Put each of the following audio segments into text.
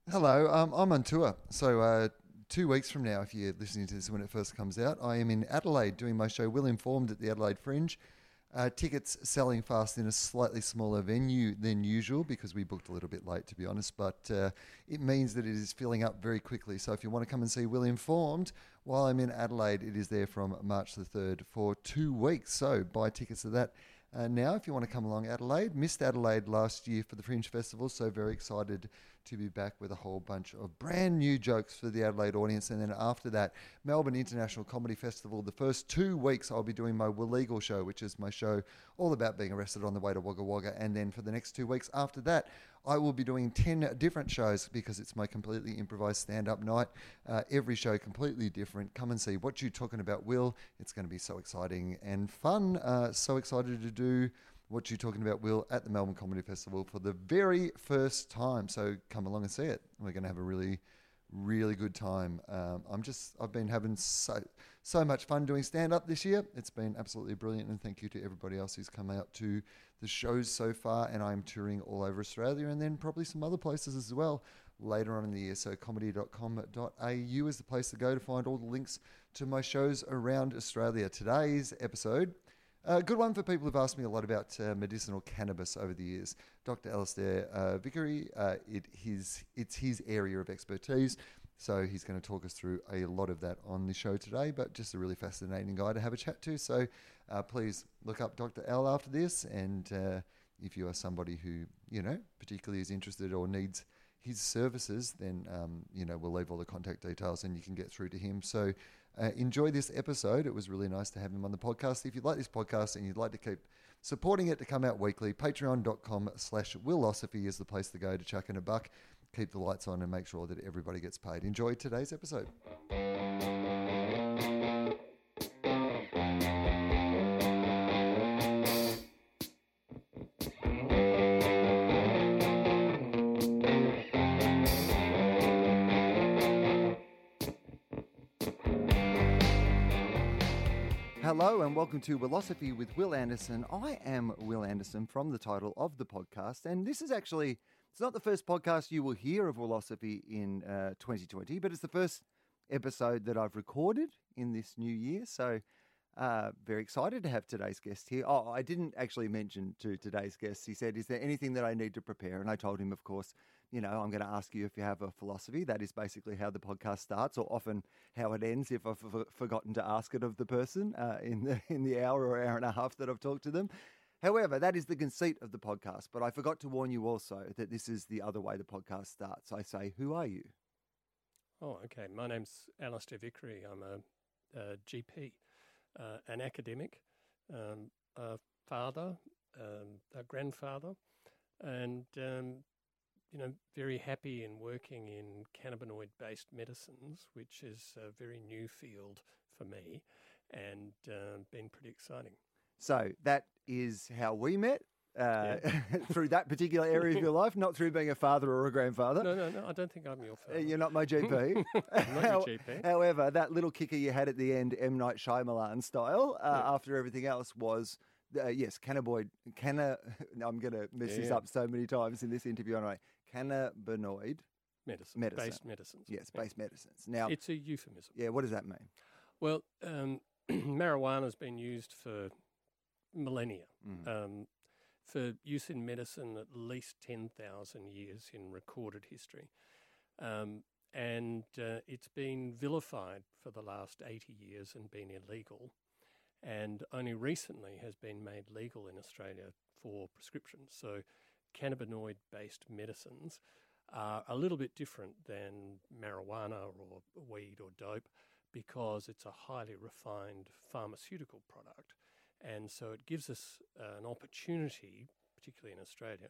Hello, I'm on tour. So, 2 weeks from now, if you're listening to this when it first comes out, I am in Adelaide doing my show Will Informed at the Adelaide Fringe. Tickets selling fast in a slightly smaller venue than usual because we booked a little bit late, to be honest, but it means that it is filling up very quickly. So, if you want to come and see Will Informed while I'm in Adelaide, it is there from March the 3rd for 2 weeks. So, buy tickets to that. Now, if you want to come along, Adelaide, missed Adelaide last year for the Fringe Festival, so very excited to be back with a whole bunch of brand new jokes for the Adelaide audience. And then after that, Melbourne International Comedy Festival. The first 2 weeks, I'll be doing my Will Legal show, which is my show all about being arrested on the way to Wagga Wagga. And then for the next 2 weeks after that, I will be doing 10 different shows because it's my completely improvised stand-up night. Every show completely different. Come and see What You Talking About, Will. It's going to be so exciting and fun. So excited to do What You Talking About, Will, at the Melbourne Comedy Festival for the very first time. So come along and see it. We're going to have a really good time. I've been having so much fun doing stand up this year. It's been absolutely brilliant, and thank you to everybody else who's come out to the shows so far. And I'm touring all over Australia and then probably some other places as well later on in the year. So comedy.com.au is the place to go to find all the links to my shows around Australia. Today's episode, a good one for people who've asked me a lot about medicinal cannabis over the years. Dr. Alistair Vickery, it's his area of expertise, so he's going to talk us through a lot of that on the show today, but just a really fascinating guy to have a chat to. So please look up Dr. Al after this, and if you are somebody who, particularly is interested or needs his services, then, we'll leave all the contact details and you can get through to him. So enjoy this episode. It was really nice to have him on the podcast. If you'd like this podcast and you'd like to keep supporting it to come out weekly, patreon.com/Willosophy is the place to go to chuck in a buck, keep the lights on and make sure that everybody gets paid. Enjoy today's episode. Hello and welcome to Willosophy with Will Anderson. I am Will Anderson from the title of the podcast, and this is actually, it's not the first podcast you will hear of Willosophy in 2020, but it's the first episode that I've recorded in this new year, so very excited to have today's guest here. Oh, I didn't actually mention to today's guest, he said, is there anything that I need to prepare? And I told him, of course, I'm going to ask you if you have a philosophy. That is basically how the podcast starts, or often how it ends if I've forgotten to ask it of the person in the hour or hour and a half that I've talked to them. However, that is the conceit of the podcast. But I forgot to warn you also that this is the other way the podcast starts. I say, who are you? Oh, okay. My name's Alistair Vickery. I'm a GP, an academic, a father, a grandfather, and very happy in working in cannabinoid-based medicines, which is a very new field for me, and been pretty exciting. So that is how we met. Through that particular area of your life, not through being a father or a grandfather. No, I don't think I'm your father. You're not my GP. I'm not your GP. However, that little kicker you had at the end, M. Night Shyamalan style, after everything else was, cannabinoid, I'm going to mess this up so many times in this interview anyway, cannabinoid medicine. Based medicines. Yes, based medicines. Now, it's a euphemism. Yeah, what does that mean? Well, marijuana's been used for millennia. For use in medicine, at least 10,000 years in recorded history. And it's been vilified for the last 80 years and been illegal. And only recently has been made legal in Australia for prescription. So cannabinoid-based medicines are a little bit different than marijuana or weed or dope because it's a highly refined pharmaceutical product. And so it gives us an opportunity, particularly in Australia,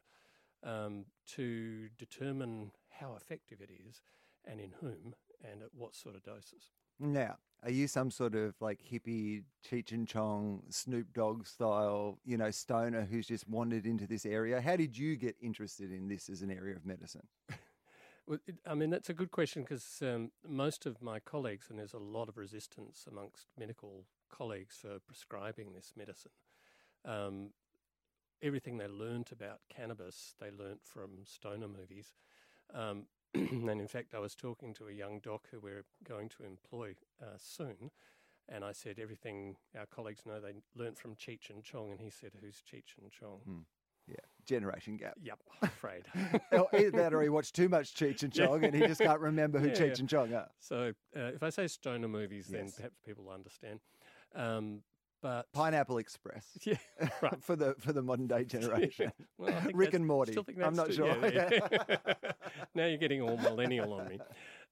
to determine how effective it is and in whom and at what sort of doses. Now, are you some sort of like hippie, Cheech and Chong, Snoop Dogg style, stoner who's just wandered into this area? How did you get interested in this as an area of medicine? Well, that's a good question because most of my colleagues, and there's a lot of resistance amongst medical colleagues for prescribing this medicine. Everything they learnt about cannabis, they learnt from stoner movies. And in fact, I was talking to a young doc who we're going to employ soon. And I said, everything our colleagues know they learnt from Cheech and Chong. And he said, who's Cheech and Chong? Yeah, generation gap. Yep, I'm afraid. Either that or he watched too much Cheech and Chong and he just can't remember who Cheech and Chong are. So if I say stoner movies, then Yes. perhaps people will understand. But Pineapple Express. yeah, right. for the modern day generation. Well, I think Rick that's- and Morty. still think I'm that's not too- sure. yeah. Now you're getting all millennial on me.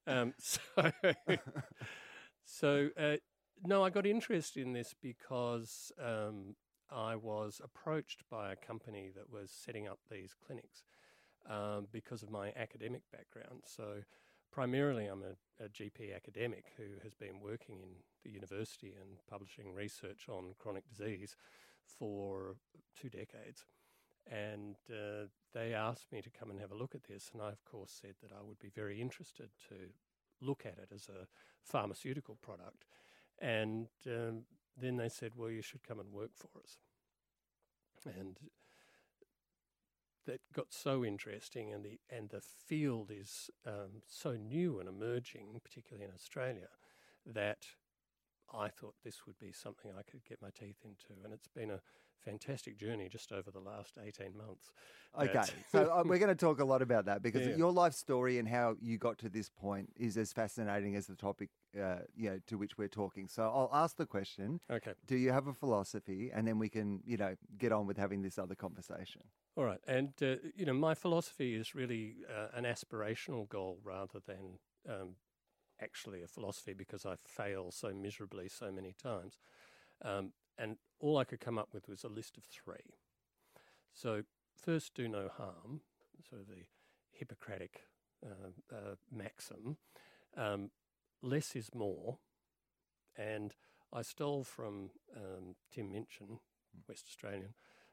No, I got interested in this because I was approached by a company that was setting up these clinics because of my academic background. So primarily I'm a GP academic who has been working in the university and publishing research on chronic disease for 2 decades. And they asked me to come and have a look at this. And I, of course, said that I would be very interested to look at it as a pharmaceutical product. And then they said, well, you should come and work for us. And that got so interesting, and the field is so new and emerging, particularly in Australia, that I thought this would be something I could get my teeth into. And it's been a fantastic journey just over the last 18 months. Okay, so we're going to talk a lot about that because your life story and how you got to this point is as fascinating as the topic to which we're talking. So I'll ask the question, Okay. do you have a philosophy? And then we can, get on with having this other conversation. All right. And, my philosophy is really an aspirational goal rather than actually a philosophy, because I fail so miserably so many times. And all I could come up with was a list of 3. So first, do no harm, sort of the Hippocratic maxim. Less is more. And I stole from Tim Minchin, West Australian,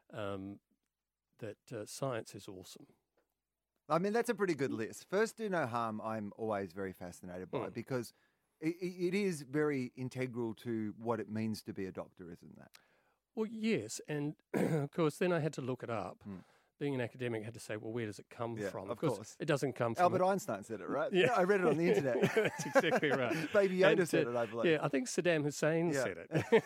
that science is awesome. I mean, that's a pretty good list. First, do no harm, I'm always very fascinated by because it is very integral to what it means to be a doctor, isn't that? Well, yes. And of course, then I had to look it up. Being an academic, I had to say, well, where does it come from? Of course. It doesn't come from... Albert Einstein said it, right? Yeah. I read it on the internet. That's exactly right. Baby Yoda said it, I believe. Yeah, I think Saddam Hussein said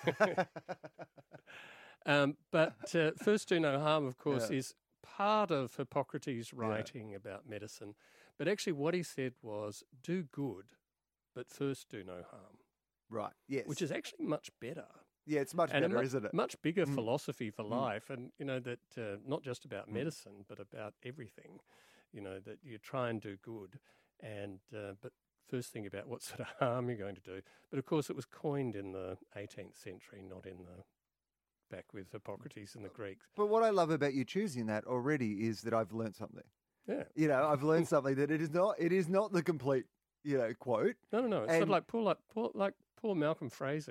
it. But first, do no harm, of course, is part of Hippocrates' writing about medicine. But actually what he said was, do good, but first do no harm. Right, yes. Which is actually much better. Yeah, it's much better, isn't it? Much bigger philosophy for life. And, that not just about medicine, but about everything, that you try and do good. And but first think about what sort of harm you're going to do. But, of course, it was coined in the 18th century, not in the back with Hippocrates and the Greeks. But what I love about you choosing that already is that I've learned something. Yeah. I've learned something that it is not the complete, quote. No. It's sort of like poor Malcolm Fraser,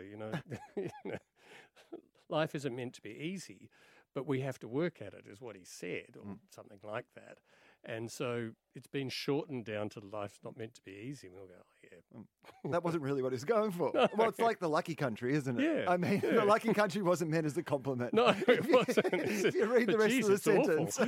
Life isn't meant to be easy, but we have to work at it, is what he said, or something like that. And so it's been shortened down to life's not meant to be easy. And we'll go, That wasn't really what he's going for. No. Well, it's like the lucky country, isn't it? Yeah, I mean, the lucky country wasn't meant as a compliment. No, it wasn't. If you read the rest of the sentence.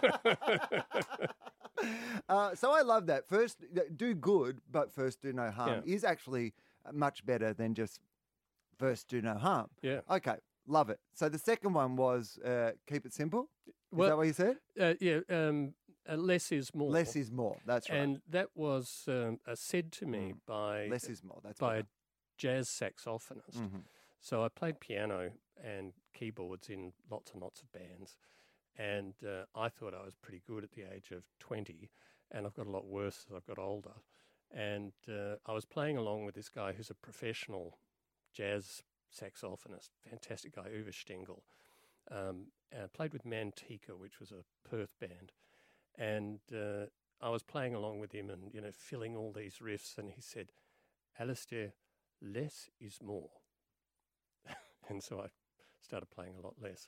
So I love that. First, do good, but first do no harm is actually much better than just first do no harm. Yeah. Okay, love it. So the second one was keep it simple. Is Well, that what you said? Less is more. Less is more. That's right. And that was said to me by Less is more. That's by a better. jazz saxophonist. Mhm. So I played piano and keyboards in lots and lots of bands, and I thought I was pretty good at the age of 20, and I've got a lot worse as I've got older. And I was playing along with this guy who's a professional jazz saxophonist, fantastic guy, Uwe Stengel. And I played with Mantika, which was a Perth band. And I was playing along with him and, filling all these riffs. And he said, Alistair, less is more. And so I started playing a lot less.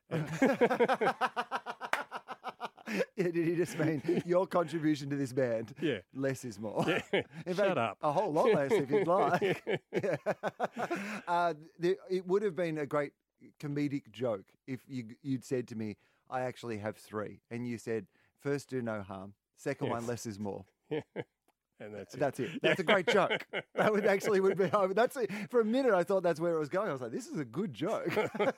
Did he just mean your contribution to this band? Yeah. Less is more. Yeah. In Shut fact, up. A whole lot less if you'd like. It would have been a great comedic joke if you'd said to me, I actually have 3. And you said, first do no harm. Second one, less is more. And that's it. That's a great joke. That would actually would be. That's it. For a minute, I thought that's where it was going. I was like, this is a good joke.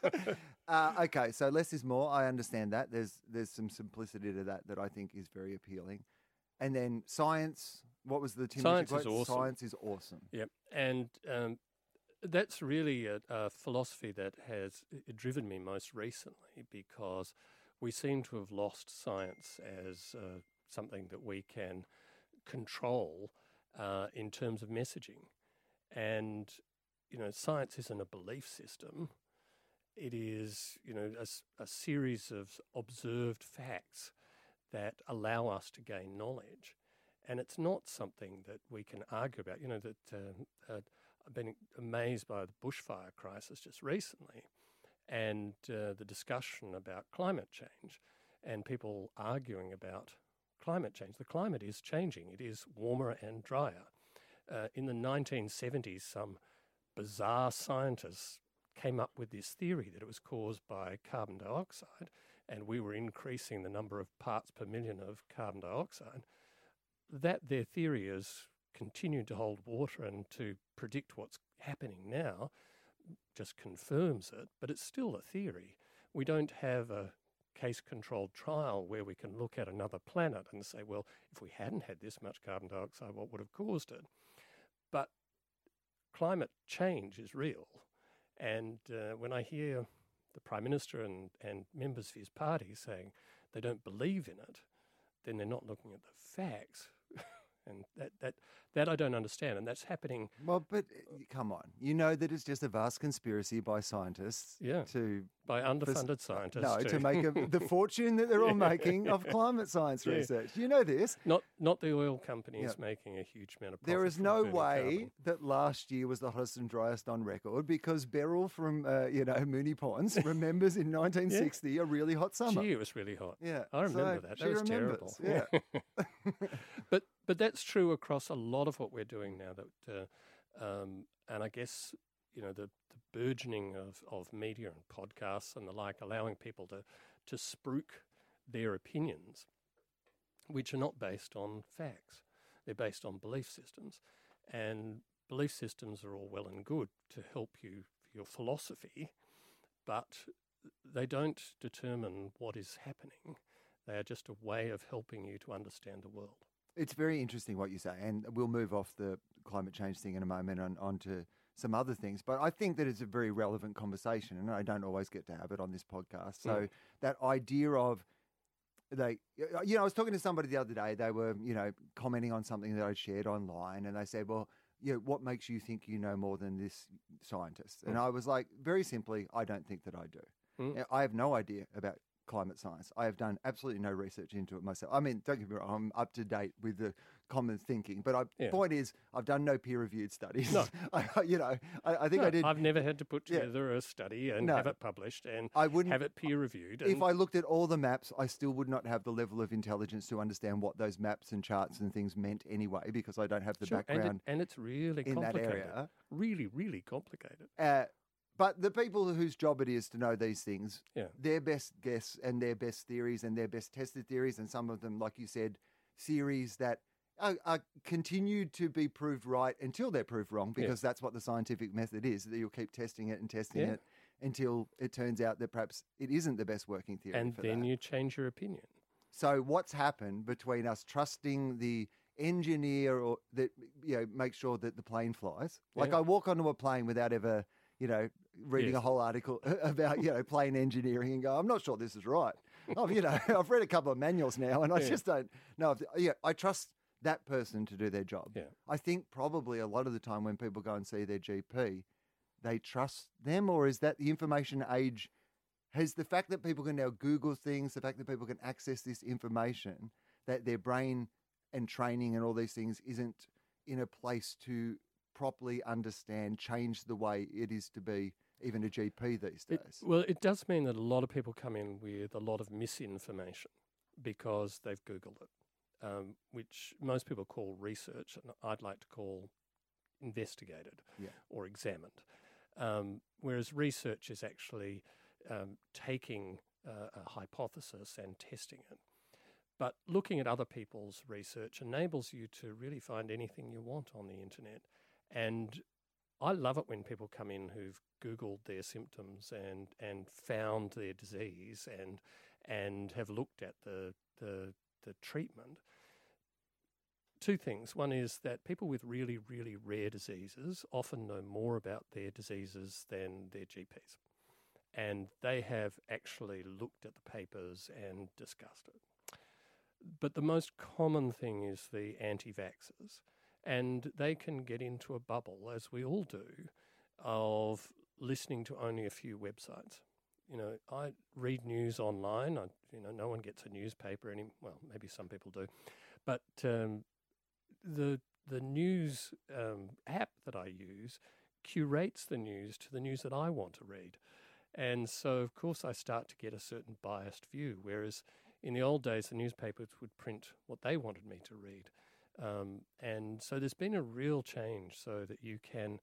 Okay, so less is more. I understand that. There's some simplicity to that I think is very appealing. And then science. What was the Tim Science quote? is awesome. Science is awesome. Yep, and that's really a philosophy that has driven me most recently, because we seem to have lost science as something that we can control in terms of messaging. And, science isn't a belief system. It is, a series of observed facts that allow us to gain knowledge. And it's not something that we can argue about. I've been amazed by the bushfire crisis just recently, and the discussion about climate change, and people arguing about climate change. The climate is changing. It is warmer and drier. In the 1970s, some bizarre scientists came up with this theory that it was caused by carbon dioxide, and we were increasing the number of parts per million of carbon dioxide. That their theory has continued to hold water, and to predict what's happening now just confirms it, but it's still a theory. We don't have a case-controlled trial where we can look at another planet and say, well, if we hadn't had this much carbon dioxide, what would have caused it? But climate change is real. And when I hear the Prime Minister and members of his party saying they don't believe in it, then they're not looking at the facts. And that I don't understand, and that's happening. Well, but come on, you know that it's just a vast conspiracy by scientists. Yeah, by underfunded scientists. No, to make the fortune that they're all making of climate science research. You know this. Not the oil companies making a huge amount of profit. There is no way that last year was the hottest and driest on record, because Beryl from Moonee Ponds remembers in 1960 a really hot summer. Gee, it was really hot. Yeah, I remember that. That was terrible. Yeah. But that's true across a lot of what we're doing now. And I guess the burgeoning of media and podcasts and the like, allowing people to spruik their opinions, which are not based on facts. They're based on belief systems, and belief systems are all well and good to help you for your philosophy, but they don't determine what is happening. They are just a way of helping you to understand the world. It's very interesting what you say, and we'll move off the climate change thing in a moment and onto some other things. But I think that it's a very relevant conversation, and I don't always get to have it on this podcast. So that idea of I was talking to somebody the other day. They were, commenting on something that I shared online, and they said, well, what makes you think you know more than this scientist? And I was like, very simply, I don't think that I do. I have no idea about climate science. I have done absolutely no research into it myself. I mean, don't get me wrong, I'm up to date with the common thinking, but point is, I've done no peer-reviewed studies. No. I think I did. I've never had to put together a study and have it published and have it peer-reviewed. If I looked at all the maps, I still would not have the level of intelligence to understand what those maps and charts and things meant anyway, because I don't have the background. And it's really in complicated. That area. Really, really complicated. But the people whose job it is to know these things, their best guess and their best theories and their best tested theories, and some of them, like you said, theories that are continued to be proved right until they're proved wrong, because that's what the scientific method is, that you'll keep testing it and testing it until it turns out that perhaps it isn't the best working theory. And then you change your opinion. So what's happened between us trusting the engineer or that makes sure that the plane flies? Like I walk onto a plane without ever reading a whole article about, plane engineering and go, I'm not sure this is right. I've read a couple of manuals now and I just don't know. I trust that person to do their job. Yeah. I think probably a lot of the time when people go and see their GP, they trust them, or is that the information age has the fact that people can now Google things, the fact that people can access this information, that their brain and training and all these things isn't in a place to properly understand, change the way it is to be even a GP these days? It does mean that a lot of people come in with a lot of misinformation because they've Googled it, which most people call research, and I'd like to call investigated or examined. Whereas research is actually taking a hypothesis and testing it. But looking at other people's research enables you to really find anything you want on the internet. And I love it when people come in who've Googled their symptoms and found their disease and have looked at the treatment. Two things. One is that people with really, really rare diseases often know more about their diseases than their GPs. And they have actually looked at the papers and discussed it. But the most common thing is the anti-vaxxers. And they can get into a bubble, as we all do, of listening to only a few websites. You know, I read news online. No one gets a newspaper well, maybe some people do. But the news app that I use curates the news to the news that I want to read. And so, of course, I start to get a certain biased view, whereas in the old days, the newspapers would print what they wanted me to read. And so there's been a real change so that you can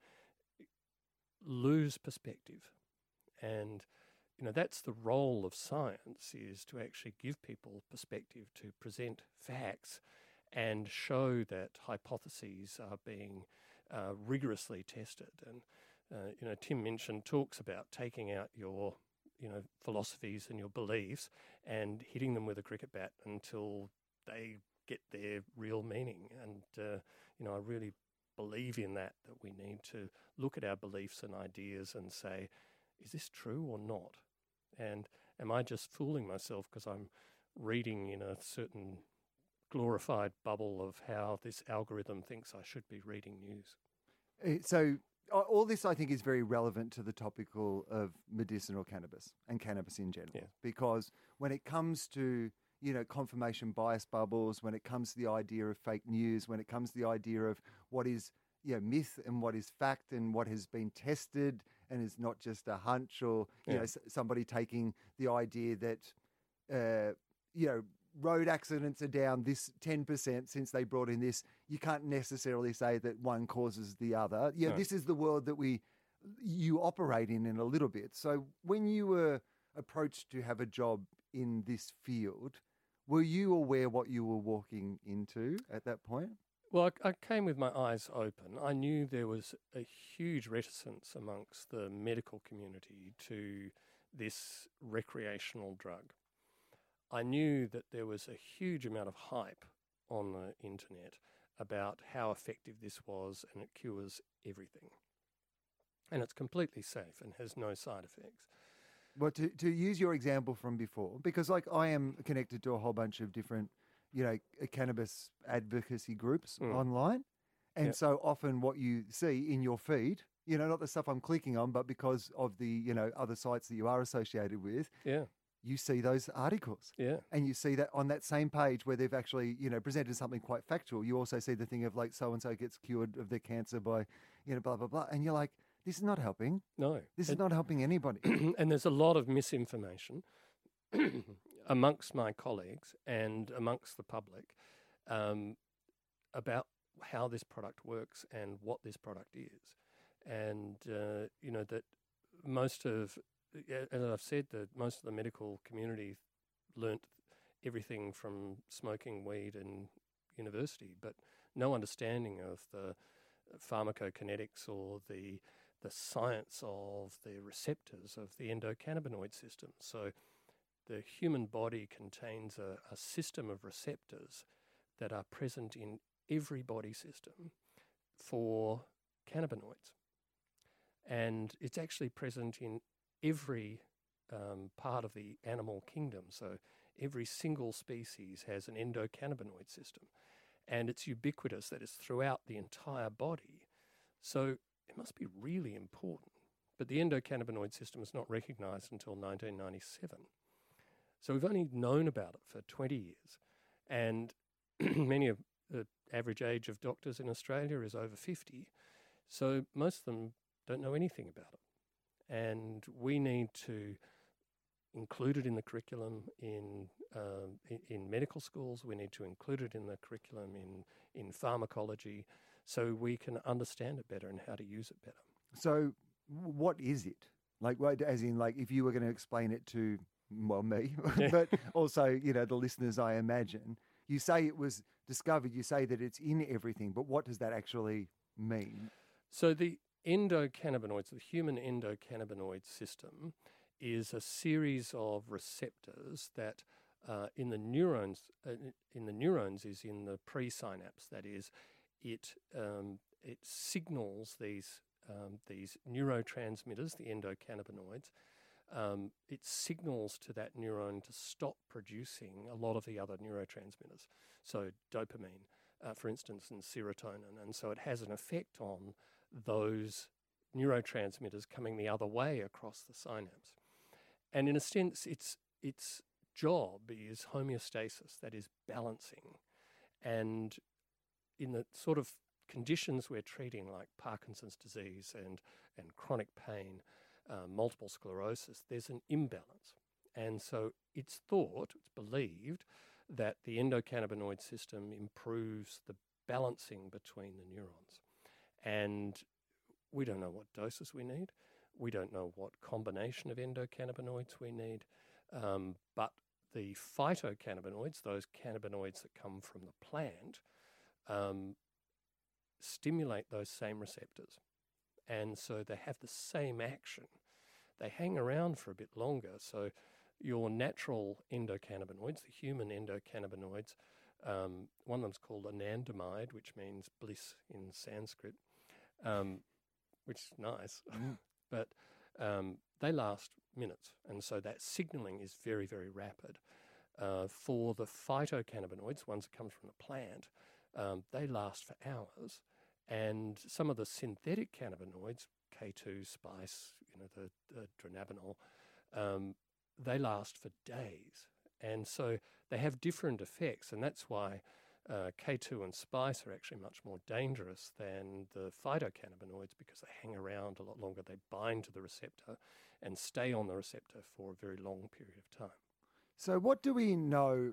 lose perspective. And, you know, that's the role of science, is to actually give people perspective, to present facts and show that hypotheses are being rigorously tested. And, Tim Minchin talks about taking out your, philosophies and your beliefs and hitting them with a cricket bat until they get their real meaning. And, I really believe in that we need to look at our beliefs and ideas and say, is this true or not? And am I just fooling myself because I'm reading in a certain glorified bubble of how this algorithm thinks I should be reading news? So all this, I think, is very relevant to the topical of medicinal cannabis and cannabis in general. Yeah. Because when it comes to, confirmation bias bubbles, when it comes to the idea of fake news, when it comes to the idea of what is myth and what is fact and what has been tested and is not just a hunch or, somebody taking the idea that, road accidents are down this 10% since they brought in this. You can't necessarily say that one causes the other. No. This is the world that you operate in a little bit. So when you were approached to have a job in this field, were you aware what you were walking into at that point? Well, I came with my eyes open. I knew there was a huge reticence amongst the medical community to this recreational drug. I knew that there was a huge amount of hype on the internet about how effective this was, and it cures everything. And it's completely safe and has no side effects. Well, to use your example from before, because I am connected to a whole bunch of different, cannabis advocacy groups online. And so often what you see in your feed, not the stuff I'm clicking on, but because of the, other sites that you are associated with. Yeah. You see those articles. Yeah. And you see that on that same page where they've actually, presented something quite factual. You also see the thing of like so-and-so gets cured of their cancer by, blah, blah, blah. And you're like, this is not helping. No. This is not helping anybody. And there's a lot of misinformation amongst my colleagues and amongst the public about how this product works and what this product is. And, that most of... As I've said, that most of the medical community learnt everything from smoking weed in university, but no understanding of the pharmacokinetics or the science of the receptors of the endocannabinoid system. So the human body contains a system of receptors that are present in every body system for cannabinoids. And it's actually present in every part of the animal kingdom. So every single species has an endocannabinoid system, and it's ubiquitous, that is throughout the entire body. So it must be really important. But the endocannabinoid system is not recognized until 1997. So we've only known about it for 20 years. And many of the average age of doctors in Australia is over 50. So most of them don't know anything about it. And we need to include it in the curriculum in medical schools. We need to include it in the curriculum in pharmacology, so we can understand it better and how to use it better. So what is it? Like, as in, like, if you were going to explain it to well, me, Yeah. but also, the listeners, I imagine. You say it was discovered, you say that it's in everything, but what does that actually mean? So the endocannabinoids, the human endocannabinoid system, is a series of receptors that in the neurons is in the presynapse. That is, it signals these neurotransmitters, the endocannabinoids. It signals to that neuron to stop producing a lot of the other neurotransmitters. So dopamine, for instance, and serotonin, and so it has an effect on those neurotransmitters coming the other way across the synapse. And in a sense, its job is homeostasis, that is balancing. And in the sort of conditions we're treating, like Parkinson's disease and chronic pain, multiple sclerosis, there's an imbalance. And so it's believed, that the endocannabinoid system improves the balancing between the neurons. And we don't know what doses we need. We don't know what combination of endocannabinoids we need. But the phytocannabinoids, those cannabinoids that come from the plant, stimulate those same receptors. And so they have the same action. They hang around for a bit longer. So your natural endocannabinoids, the human endocannabinoids, one of them's called anandamide, which means bliss in Sanskrit, which is nice, but they last minutes. And so that signaling is very, very rapid. For the phytocannabinoids, ones that come from the plant, they last for hours. And some of the synthetic cannabinoids, K2, spice, the dronabinol, they last for days. And so they have different effects, and that's why K2 and spice are actually much more dangerous than the phytocannabinoids, because they hang around a lot longer. They bind to the receptor and stay on the receptor for a very long period of time. So what do we know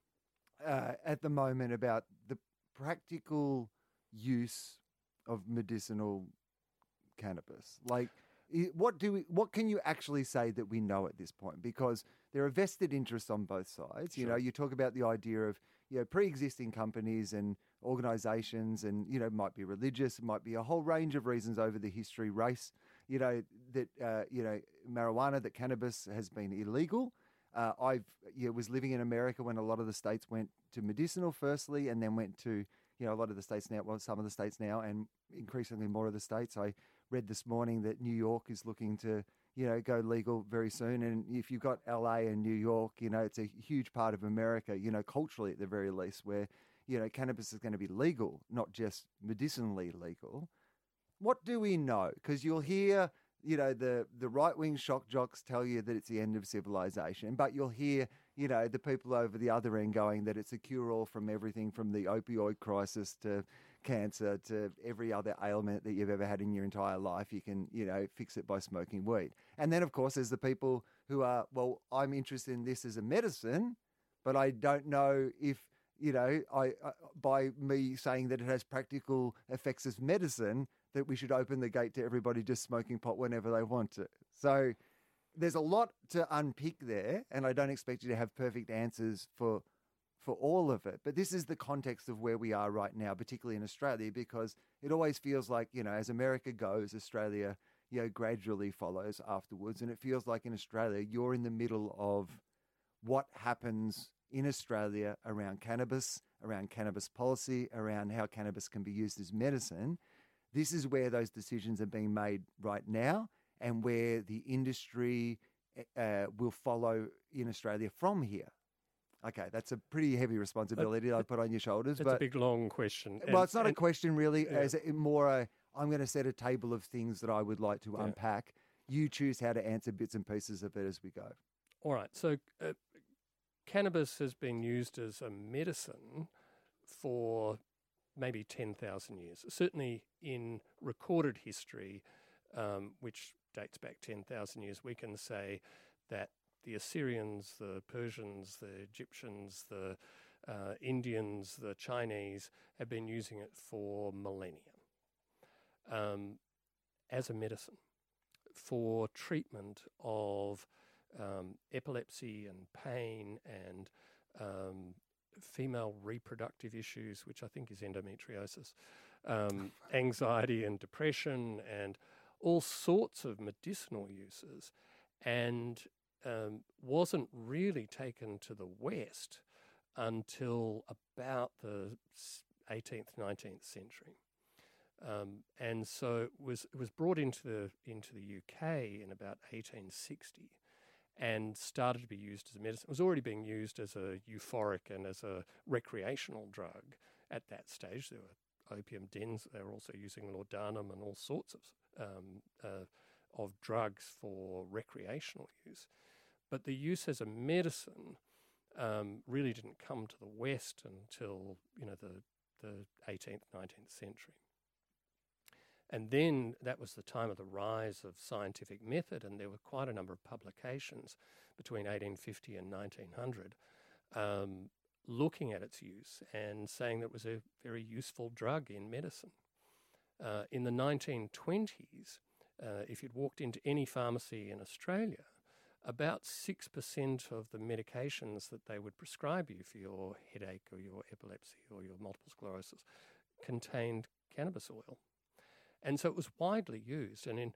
at the moment about the practical use of medicinal cannabis? Like, what can you actually say that we know at this point? Because there are vested interests on both sides. Sure. You talk about the idea of pre-existing companies and organizations, and it might be religious, it might be a whole range of reasons over the history, race, that marijuana, that cannabis has been illegal. I was living in America when a lot of the states went to medicinal firstly, and then went to a lot of the states now, well, some of the states now, and increasingly more of the states. I read this morning that New York is looking to go legal very soon. And if you've got LA and New York, it's a huge part of America, culturally at the very least, where, cannabis is going to be legal, not just medicinally legal. What do we know? Because you'll hear, the right-wing shock jocks tell you that it's the end of civilization, but you'll hear, the people over the other end going that it's a cure-all from everything from the opioid crisis to cancer to every other ailment that you've ever had in your entire life. You can, fix it by smoking weed. And then, of course, there's the people who are, well, I'm interested in this as a medicine, but I don't know if, by me saying that it has practical effects as medicine, that we should open the gate to everybody just smoking pot whenever they want to. So there's a lot to unpick there, and I don't expect you to have perfect answers for all of it. But this is the context of where we are right now, particularly in Australia, because it always feels like, as America goes, Australia, gradually follows afterwards. And it feels like in Australia, you're in the middle of what happens in Australia around cannabis policy, around how cannabis can be used as medicine. This is where those decisions are being made right now, and where the industry will follow in Australia from here. Okay, that's a pretty heavy responsibility I put on your shoulders. It's a big, long question. Well, it's not a question really, as more I'm going to set a table of things that I would like to unpack. You choose how to answer bits and pieces of it as we go. All right, so cannabis has been used as a medicine for maybe 10,000 years. Certainly in recorded history, which dates back 10,000 years, we can say that the Assyrians, the Persians, the Egyptians, the Indians, the Chinese have been using it for millennia as a medicine for treatment of epilepsy and pain and female reproductive issues, which I think is endometriosis, anxiety and depression, and all sorts of medicinal uses, and wasn't really taken to the West until about the 18th, 19th century. And so it was brought into the UK in about 1860 and started to be used as a medicine. It was already being used as a euphoric and as a recreational drug at that stage. There were opium dens. They were also using laudanum and all sorts of drugs for recreational use. But the use as a medicine really didn't come to the West until the 18th, 19th century. And then that was the time of the rise of scientific method, and there were quite a number of publications between 1850 and 1900 looking at its use and saying that it was a very useful drug in medicine. In the 1920s, if you'd walked into any pharmacy in Australia, about 6% of the medications that they would prescribe you for your headache or your epilepsy or your multiple sclerosis contained cannabis oil. And so it was widely used. And in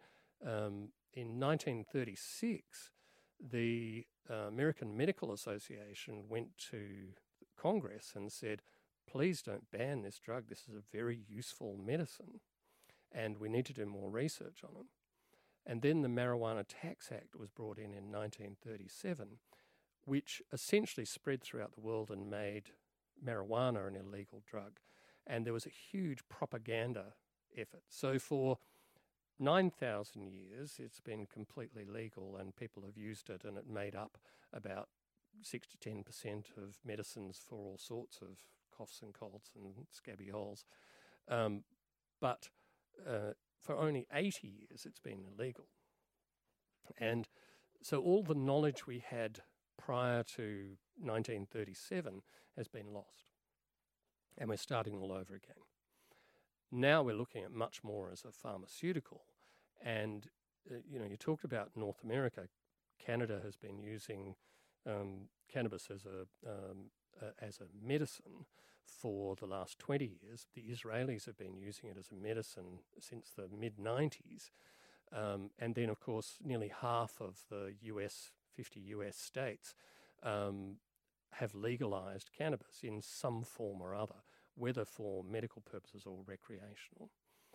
1936, the American Medical Association went to Congress and said, please don't ban this drug. This is a very useful medicine, and we need to do more research on it. And then the Marijuana Tax Act was brought in 1937, which essentially spread throughout the world and made marijuana an illegal drug. And there was a huge propaganda effort. So for 9,000 years, it's been completely legal and people have used it, and it made up about 6 to 10% of medicines for all sorts of coughs and colds and scabioles. But for only 80 years, it's been illegal. And so all the knowledge we had prior to 1937 has been lost. And we're starting all over again. Now we're looking at much more as a pharmaceutical. And, you talked about North America. Canada has been using cannabis as a medicine for the last 20 years. The Israelis have been using it as a medicine since the mid-90s. And then, of course, nearly half of the 50 US states have legalized cannabis in some form or other, whether for medical purposes or recreational.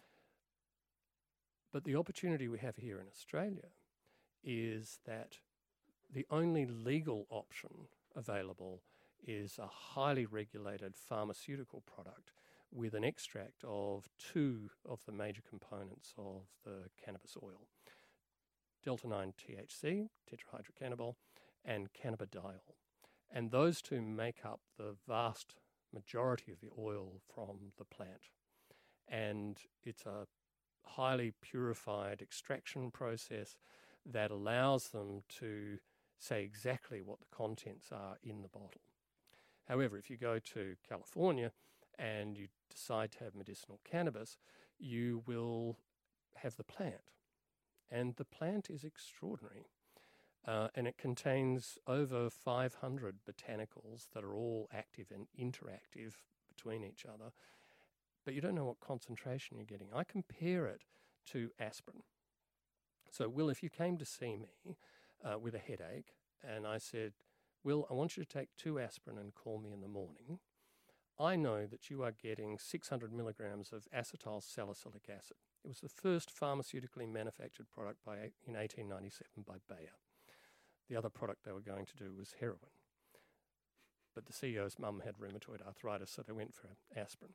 But the opportunity we have here in Australia is that the only legal option available is a highly regulated pharmaceutical product with an extract of two of the major components of the cannabis oil: delta-9 THC, tetrahydrocannabinol, and cannabidiol. And those two make up the vast majority of the oil from the plant. And it's a highly purified extraction process that allows them to say exactly what the contents are in the bottle. However, if you go to California and you decide to have medicinal cannabis, you will have the plant. And the plant is extraordinary. And it contains over 500 botanicals that are all active and interactive between each other. But you don't know what concentration you're getting. I compare it to aspirin. So, Will, if you came to see me with a headache and I said, Will, I want you to take 2 aspirin and call me in the morning, I know that you are getting 600 milligrams of acetyl salicylic acid. It was the first pharmaceutically manufactured product in 1897 by Bayer. The other product they were going to do was heroin. But the CEO's mum had rheumatoid arthritis, so they went for aspirin.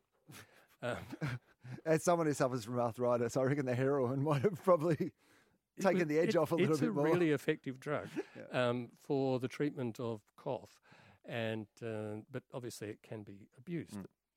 As someone who suffers from arthritis, I reckon the heroin might have probably taken the edge off a little bit more. It's a really effective drug for the treatment of cough, and but obviously it can be abused.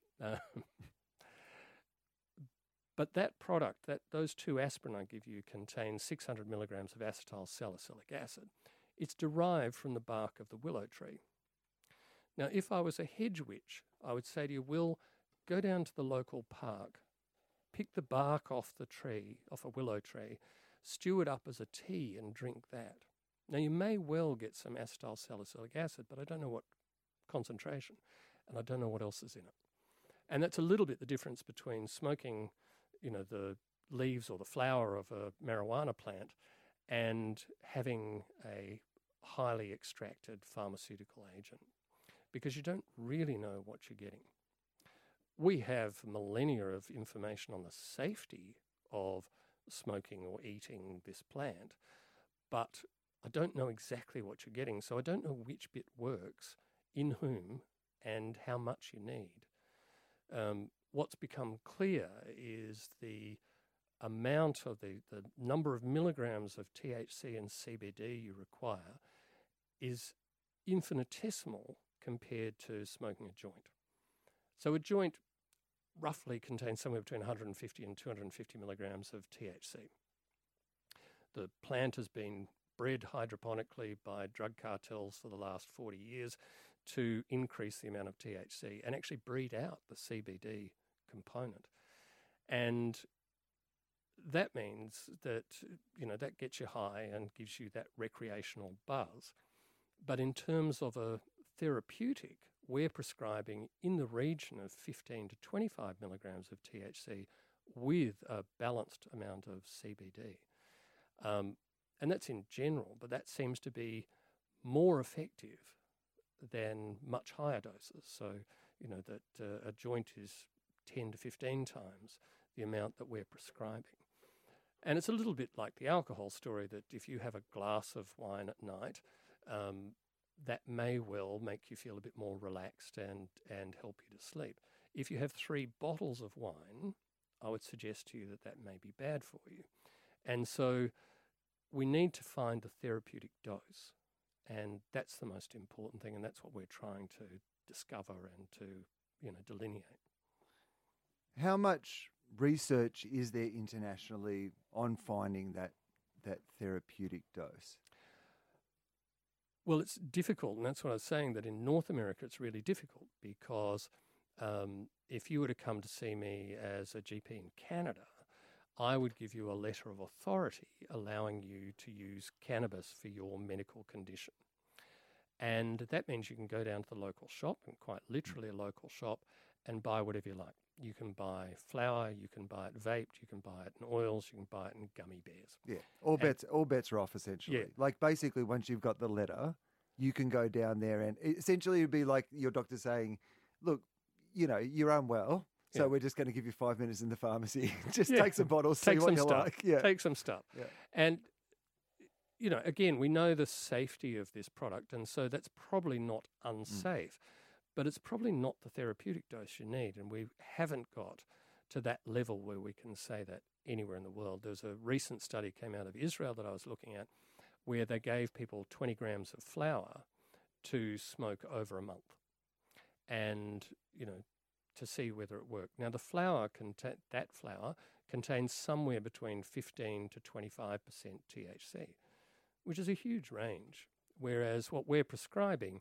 But that product, those 2 aspirin I give you, contain 600 milligrams of acetyl salicylic acid. It's derived from the bark of the willow tree. Now, if I was a hedge witch, I would say to you, Will, go down to the local park, pick the bark off the tree, off a willow tree, stew it up as a tea and drink that. Now, you may well get some acetyl salicylic acid, but I don't know what concentration, and I don't know what else is in it. And that's a little bit the difference between smoking, the leaves or the flower of a marijuana plant and having a highly extracted pharmaceutical agent, because you don't really know what you're getting. We have millennia of information on the safety of smoking or eating this plant, but I don't know exactly what you're getting, so I don't know which bit works, in whom, and how much you need. What's become clear is the amount of the number of milligrams of THC and CBD you require is infinitesimal compared to smoking a joint. So a joint roughly contains somewhere between 150 and 250 milligrams of THC. The plant has been bred hydroponically by drug cartels for the last 40 years to increase the amount of THC and actually breed out the CBD component. And that means that, that gets you high and gives you that recreational buzz. But in terms of a therapeutic, we're prescribing in the region of 15 to 25 milligrams of THC with a balanced amount of CBD. And that's in general, but that seems to be more effective than much higher doses. So, that a joint is 10 to 15 times the amount that we're prescribing. And it's a little bit like the alcohol story, that if you have a glass of wine at night, that may well make you feel a bit more relaxed and help you to sleep. If you have 3 bottles of wine, I would suggest to you that may be bad for you. And so we need to find the therapeutic dose. And that's the most important thing, and that's what we're trying to discover and to, delineate. How much research is there internationally on finding that therapeutic dose? Well, it's difficult, and that's what I was saying, that in North America it's really difficult because if you were to come to see me as a GP in Canada, I would give you a letter of authority allowing you to use cannabis for your medical condition. And that means you can go down to the local shop, and quite literally a local shop, and buy whatever you like. You can buy flour, you can buy it vaped, you can buy it in oils, you can buy it in gummy bears. Yeah, all bets are off, essentially. Yeah. Like, basically, once you've got the letter, you can go down there, and essentially it'd be like your doctor saying, look, you're unwell, so we're just going to give you 5 minutes in the pharmacy. Just take some bottles, see what you like. Yeah. Take some stuff. Yeah. And, again, we know the safety of this product, and so that's probably not unsafe. But it's probably not the therapeutic dose you need, and we haven't got to that level where we can say that anywhere in the world. There's a recent study came out of Israel that I was looking at where they gave people 20 grams of flour to smoke over a month and, to see whether it worked. Now, the flour, that flour contains somewhere between 15 to 25% THC, which is a huge range, whereas what we're prescribing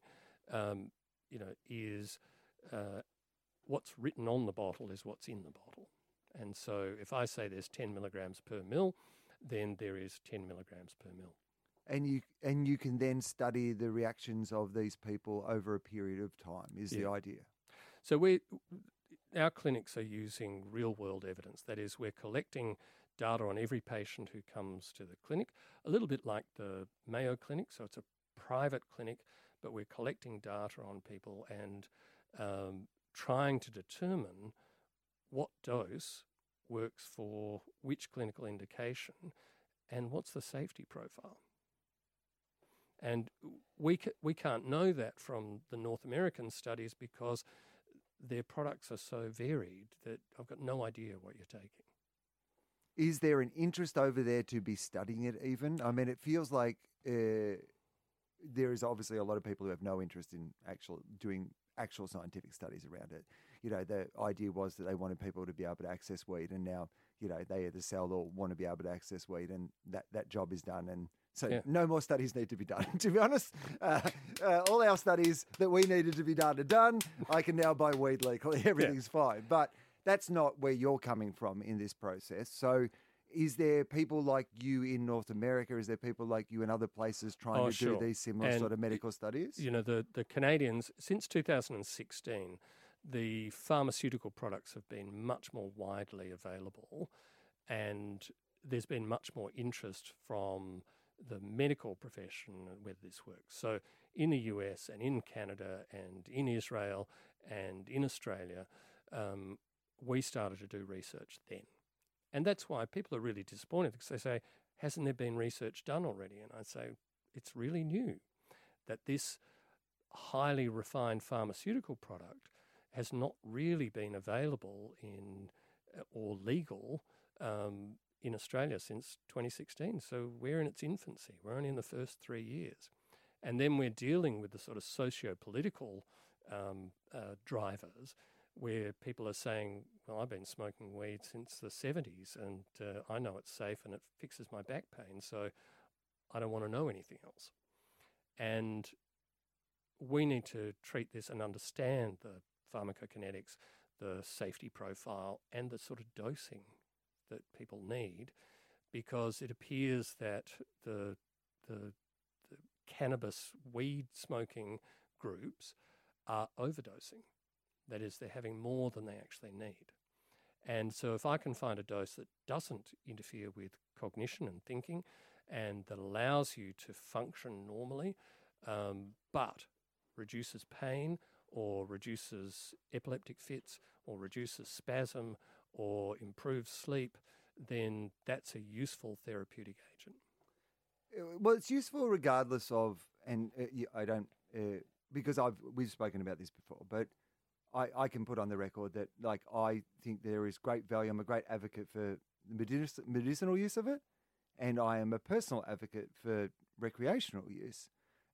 is what's written on the bottle is what's in the bottle. And so if I say there's 10 milligrams per mil, then there is 10 milligrams per mil. And you can then study the reactions of these people over a period of time, is the idea. So our clinics are using real-world evidence. That is, we're collecting data on every patient who comes to the clinic, a little bit like the Mayo Clinic. So it's a private clinic, but we're collecting data on people and trying to determine what dose works for which clinical indication and what's the safety profile. And we can't know that from the North American studies because their products are so varied that I've got no idea what you're taking. Is there an interest over there to be studying it even? I mean, it feels like there is obviously a lot of people who have no interest in doing actual scientific studies around it. The idea was that they wanted people to be able to access weed, and now, they either sell or want to be able to access weed, and that job is done. And so no more studies need to be done. To be honest, all our studies that we needed to be done are done. I can now buy weed legally. Everything's fine. But that's not where you're coming from in this process. So is there people like you in North America? Is there people like you in other places trying to do these similar and sort of medical studies? You know, the Canadians, since 2016, the pharmaceutical products have been much more widely available, and there's been much more interest from the medical profession whether this works. So in the US and in Canada and in Israel and in Australia, we started to do research then. And that's why people are really disappointed, because they say, hasn't there been research done already? And I say, it's really new that this highly refined pharmaceutical product has not really been available in or legal in Australia since 2016. So we're in its infancy. We're only in the first 3 years. And then we're dealing with the sort of socio-political drivers where people are saying, well, I've been smoking weed since the 70s and I know it's safe and it fixes my back pain, so I don't want to know anything else. And we need to treat this and understand the pharmacokinetics, the safety profile, and the sort of dosing that people need, because it appears that the cannabis weed smoking groups are overdosing. That is, they're having more than they actually need. And so if I can find a dose that doesn't interfere with cognition and thinking and that allows you to function normally, but reduces pain or reduces epileptic fits or reduces spasm or improves sleep, then that's a useful therapeutic agent. Well, it's useful regardless of, and I don't, because we've spoken about this before, but I can put on the record that, like, I think there is great value. I'm a great advocate for the medicinal use of it, and I am a personal advocate for recreational use.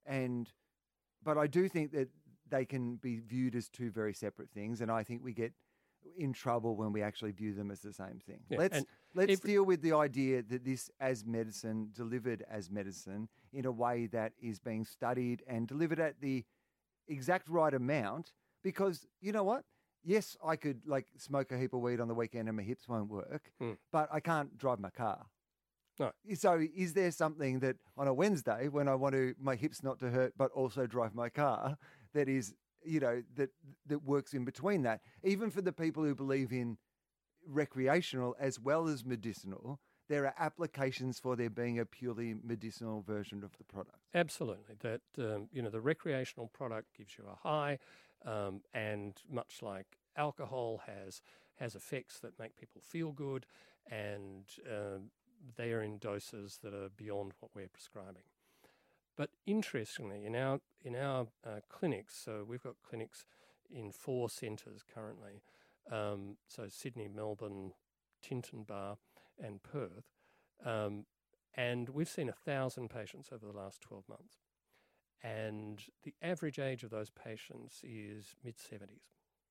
But I do think that they can be viewed as two very separate things, and I think we get in trouble when we actually view them as the same thing. Yeah, let's deal with the idea that this as medicine, delivered as medicine in a way that is being studied and delivered at the exact right amount. Because you know what? Yes, I could smoke a heap of weed on the weekend and my hips won't work, but I can't drive my car. No. So is there something that on a Wednesday when I want my hips not to hurt but also drive my car that is, that works in between that? Even for the people who believe in recreational as well as medicinal, there are applications for there being a purely medicinal version of the product. Absolutely. That, the recreational product gives you a high, and much like alcohol has effects that make people feel good, and they are in doses that are beyond what we're prescribing. But interestingly, in our clinics, so we've got clinics in 4 centres currently, so Sydney, Melbourne, Tintinbar and Perth, and we've seen 1,000 patients over the last 12 months. And the average age of those patients is mid-70s.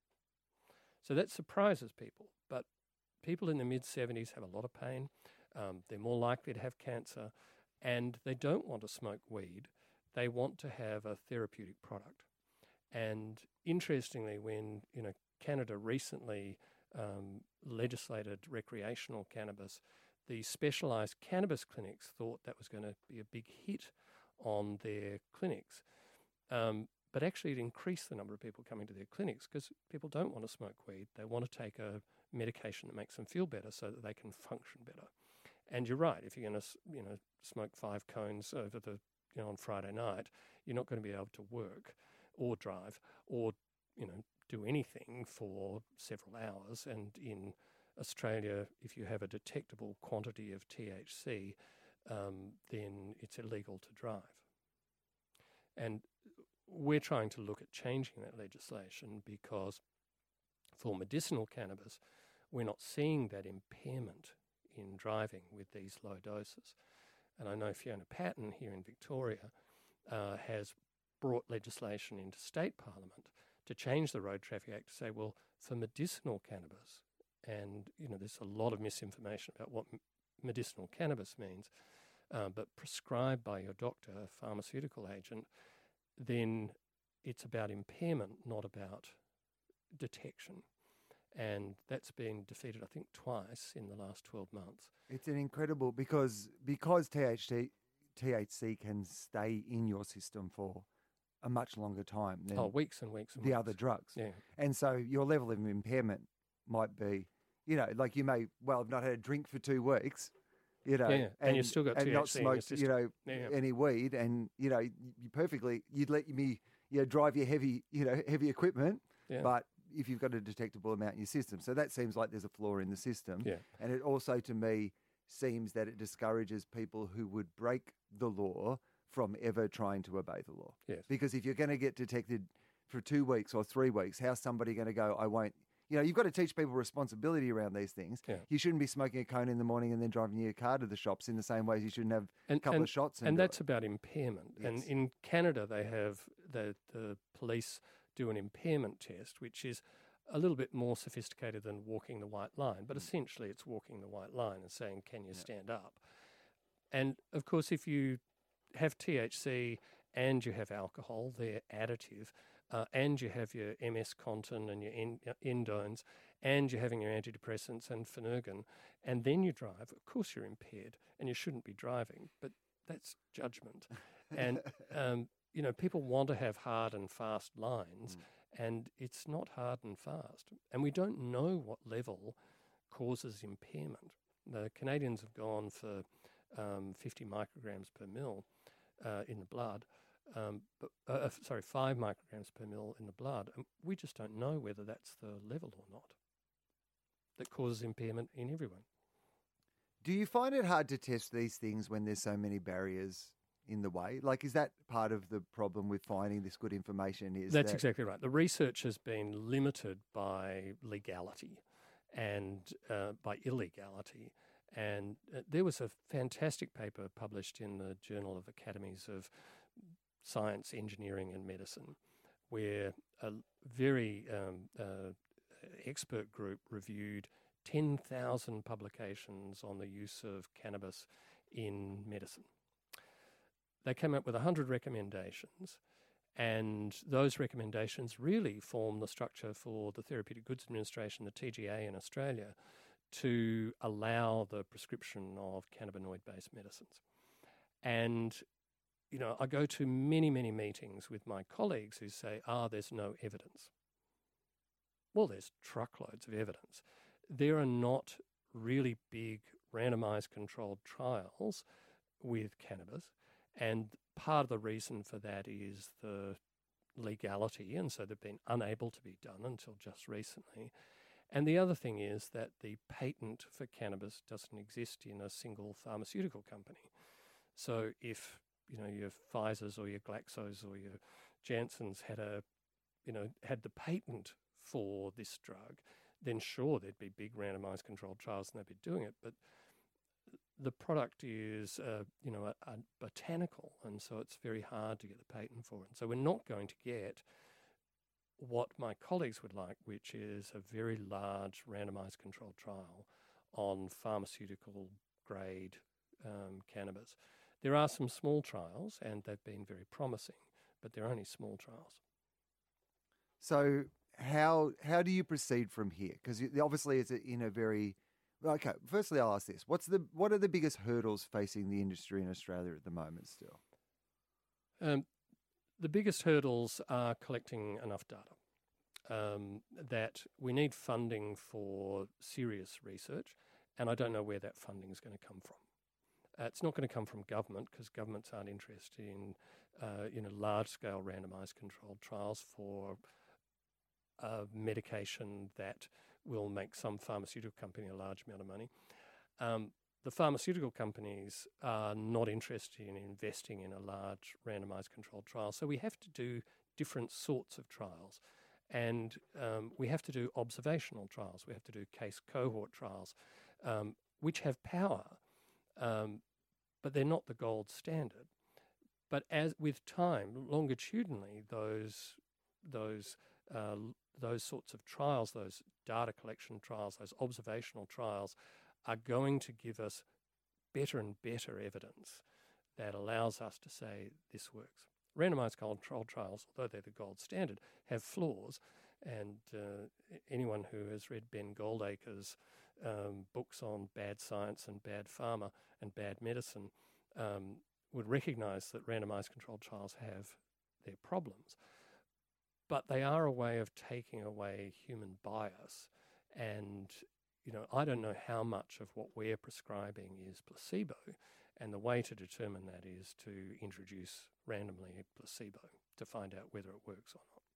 So that surprises people, but people in the mid-70s have a lot of pain, they're more likely to have cancer, and they don't want to smoke weed. They want to have a therapeutic product. And interestingly, when Canada recently legislated recreational cannabis, the specialised cannabis clinics thought that was going to be a big hit on their clinics. But actually it increased the number of people coming to their clinics because people don't want to smoke weed. They want to take a medication that makes them feel better so that they can function better. And you're right, if you're going to smoke 5 cones over on Friday night, you're not going to be able to work or drive or do anything for several hours. And in Australia, if you have a detectable quantity of THC, then it's illegal to drive. And we're trying to look at changing that legislation because for medicinal cannabis, we're not seeing that impairment in driving with these low doses. And I know Fiona Patten here in Victoria has brought legislation into state parliament to change the Road Traffic Act to say, well, for medicinal cannabis, and there's a lot of misinformation about what medicinal cannabis means, but prescribed by your doctor, a pharmaceutical agent, then it's about impairment, not about detection. And that's been defeated, I think, twice in the last 12 months. It's an incredible because THC can stay in your system for a much longer time than weeks and weeks and the weeks. other drugs. Yeah. And so your level of impairment might be, like you may have not had a drink for 2 weeks, and you've still got THC not in your smoked, system. any weed, and you'd let me, drive your heavy equipment, but if you've got a detectable amount in your system, so that seems like there's a flaw in the system, and it also to me seems that it discourages people who would break the law from ever trying to obey the law. Yes. Because if you're going to get detected for 2 weeks or 3 weeks, how's somebody going to go, I won't? You've got to teach people responsibility around these things. Yeah. You shouldn't be smoking a cone in the morning and then driving your car to the shops in the same way as you shouldn't have a couple of shots. And that's about impairment. Yes. And in Canada, they have the police do an impairment test, which is a little bit more sophisticated than walking the white line. But essentially, it's walking the white line and saying, can you stand up? And, of course, if you have THC and you have alcohol, they're additive, and you have your MS-Contin and your endones, and you're having your antidepressants and Phenergan, and then you drive, of course you're impaired and you shouldn't be driving, but that's judgment. And, people want to have hard and fast lines, and it's not hard and fast. And we don't know what level causes impairment. The Canadians have gone for 50 micrograms per mil in the blood, 5 micrograms per mil in the blood. And we just don't know whether that's the level or not that causes impairment in everyone. Do you find it hard to test these things when there's so many barriers in the way? Like, is that part of the problem with finding this good information? That's exactly right. The research has been limited by legality and by illegality. And there was a fantastic paper published in the Journal of Academies of Science, Engineering and Medicine, where a very expert group reviewed 10,000 publications on the use of cannabis in medicine. They came up with 100 recommendations, and those recommendations really form the structure for the Therapeutic Goods Administration, the TGA in Australia, to allow the prescription of cannabinoid-based medicines. And, I go to many, many meetings with my colleagues who say, there's no evidence. Well, there's truckloads of evidence. There are not really big randomized controlled trials with cannabis, and part of the reason for that is the legality, and so they've been unable to be done until just recently. And the other thing is that the patent for cannabis doesn't exist in a single pharmaceutical company. So if, your Pfizer's or your Glaxo's or your Janssen's had the patent for this drug, then sure, there'd be big randomized controlled trials and they'd be doing it. But the product is, a botanical, and so it's very hard to get the patent for it. And so we're not going to get what my colleagues would like, which is a very large randomized controlled trial on pharmaceutical grade cannabis. There are some small trials, and they've been very promising, but they're only small trials. So how do you proceed from here? Because obviously it's in a very... Okay, firstly I'll ask this. What are the biggest hurdles facing the industry in Australia at the moment still? The biggest hurdles are collecting enough data, that we need funding for serious research, and I don't know where that funding is going to come from. It's not going to come from government, because governments aren't interested in large-scale randomised controlled trials for a medication that will make some pharmaceutical company a large amount of money. The pharmaceutical companies are not interested in investing in a large randomized controlled trial. So we have to do different sorts of trials. And we have to do observational trials. We have to do case cohort trials, which have power, but they're not the gold standard. But as with time, longitudinally, those sorts of trials, those data collection trials, those observational trials, are going to give us better and better evidence that allows us to say this works. Randomized controlled trials, although they're the gold standard, have flaws, And anyone who has read Ben Goldacre's books on bad science and bad pharma and bad medicine would recognise that randomised controlled trials have their problems. But they are a way of taking away human bias. And, I don't know how much of what we're prescribing is placebo. And the way to determine that is to introduce randomly a placebo to find out whether it works or not.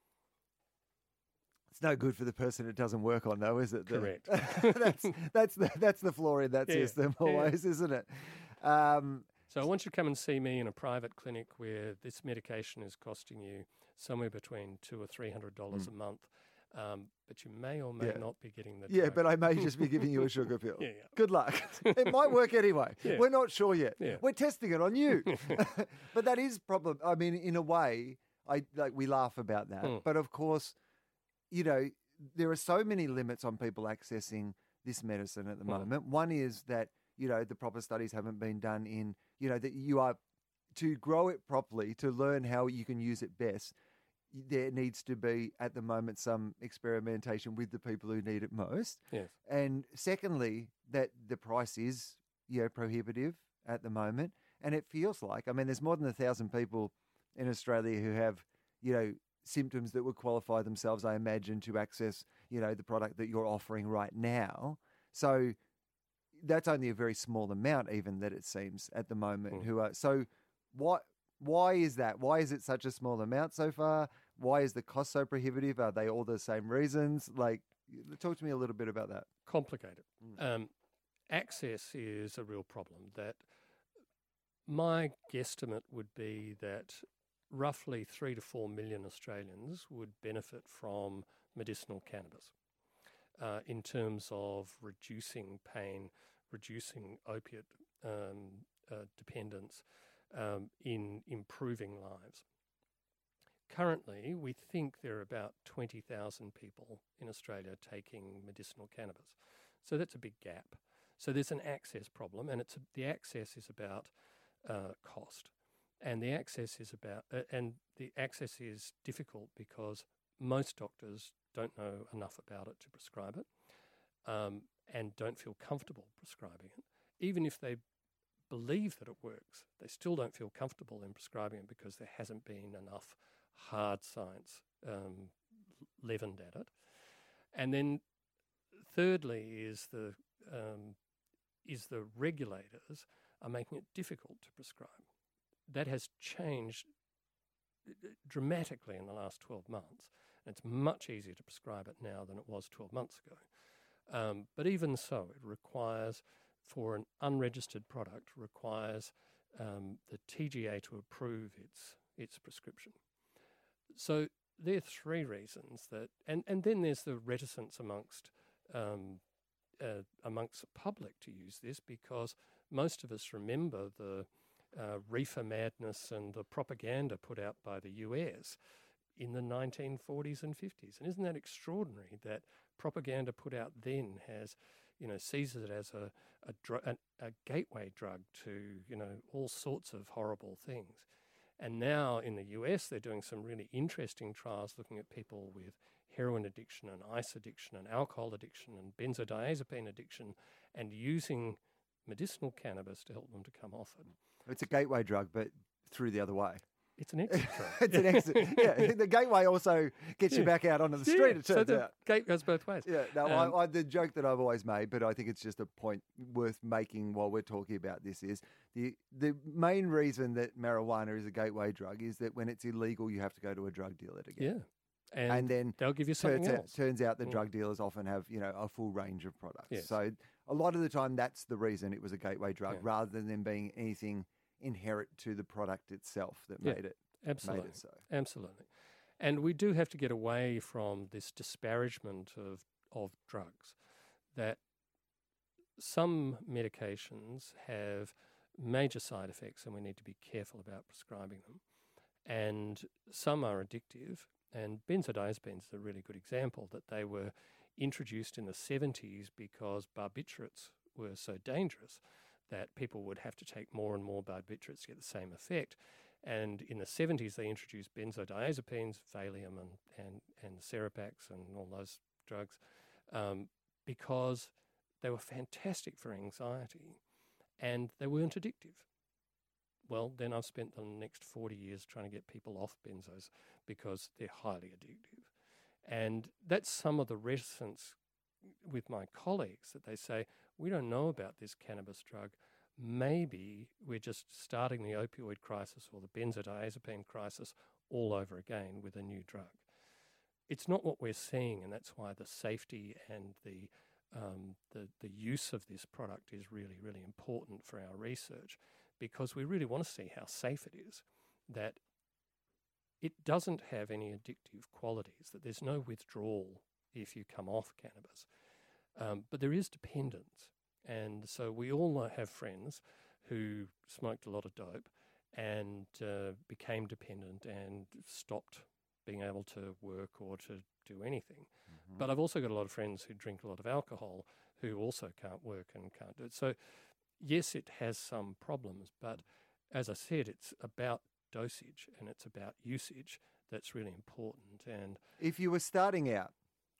It's no good for the person it doesn't work on, though, is it? Correct. that's the flaw in that system always, isn't it? So I want you to come and see me in a private clinic where this medication is costing you somewhere between $200 or $300 a month, but you may or may not be getting the drug. But I may just be giving you a sugar pill. Yeah. Good luck. It might work anyway. Yeah. We're not sure yet. Yeah. We're testing it on you. But that is problem. I mean, in a way, we laugh about that. But of course, there are so many limits on people accessing this medicine at the moment. One is that, the proper studies haven't been done in, that you are, to grow it properly, to learn how you can use it best, there needs to be, at the moment, some experimentation with the people who need it most. Yes. And secondly, that the price is, prohibitive at the moment. And it feels like, there's more than 1,000 people in Australia who have, symptoms that would qualify themselves, I imagine, to access, the product that you're offering right now. So that's only a very small amount, even, that it seems at the moment. So why is that? Why is it such a small amount so far? Why is the cost so prohibitive? Are they all the same reasons? Talk to me a little bit about that. Complicated. Access is a real problem. That my guesstimate would be that roughly 3 to 4 million Australians would benefit from medicinal cannabis in terms of reducing pain, reducing opiate dependence, in improving lives. Currently, we think there are about 20,000 people in Australia taking medicinal cannabis. So that's a big gap. So there's an access problem, and the access is about cost. And the access is difficult because most doctors don't know enough about it to prescribe it, and don't feel comfortable prescribing it. Even if they believe that it works, they still don't feel comfortable in prescribing it because there hasn't been enough hard science leavened at it. And then thirdly is the regulators are making it difficult to prescribe. That has changed dramatically in the last 12 months. It's much easier to prescribe it now than it was 12 months ago. But even so, it requires, for an unregistered product, requires the TGA to approve its prescription. So there are three reasons that, and then there's the reticence amongst the public to use this, because most of us remember the reefer madness and the propaganda put out by the US in the 1940s and 50s. And isn't that extraordinary that propaganda put out then sees it as a gateway drug to, all sorts of horrible things. And now in the US, they're doing some really interesting trials looking at people with heroin addiction and ice addiction and alcohol addiction and benzodiazepine addiction, and using medicinal cannabis to help them to come off it. It's a gateway drug, but through the other way. It's an exit drug. It's an exit. Yeah, the gateway also gets you back out onto the street, it turns out. Gate goes both ways. Yeah, no, the joke that I've always made, but I think it's just a point worth making while we're talking about this, is the main reason that marijuana is a gateway drug is that when it's illegal, you have to go to a drug dealer to get it. Yeah. And then they'll give you something else. Turns out the drug dealers often have, a full range of products. Yes. So a lot of the time, that's the reason it was a gateway drug, rather than them being anything inherent to the product itself that made it. Absolutely. Made it so. Absolutely. And we do have to get away from this disparagement of drugs, that some medications have major side effects and we need to be careful about prescribing them. And some are addictive, and benzodiazepines is a really good example, that they were introduced in the 70s because barbiturates were so dangerous that people would have to take more and more barbiturates to get the same effect. And in the 70s, they introduced benzodiazepines, Valium and Seropax and all those drugs, because they were fantastic for anxiety and they weren't addictive. Well, then I've spent the next 40 years trying to get people off benzos because they're highly addictive. And that's some of the reticence with my colleagues, that they say, we don't know about this cannabis drug. Maybe we're just starting the opioid crisis or the benzodiazepine crisis all over again with a new drug. It's not what we're seeing, and that's why the safety and the use of this product is really, really important for our research, because we really want to see how safe it is, that it doesn't have any addictive qualities, that there's no withdrawal if you come off cannabis. But there is dependence. And so we all have friends who smoked a lot of dope and became dependent and stopped being able to work or to do anything. Mm-hmm. But I've also got a lot of friends who drink a lot of alcohol who also can't work and can't do it. So yes, it has some problems, but as I said, it's about dosage and it's about usage that's really important. And if you were starting out,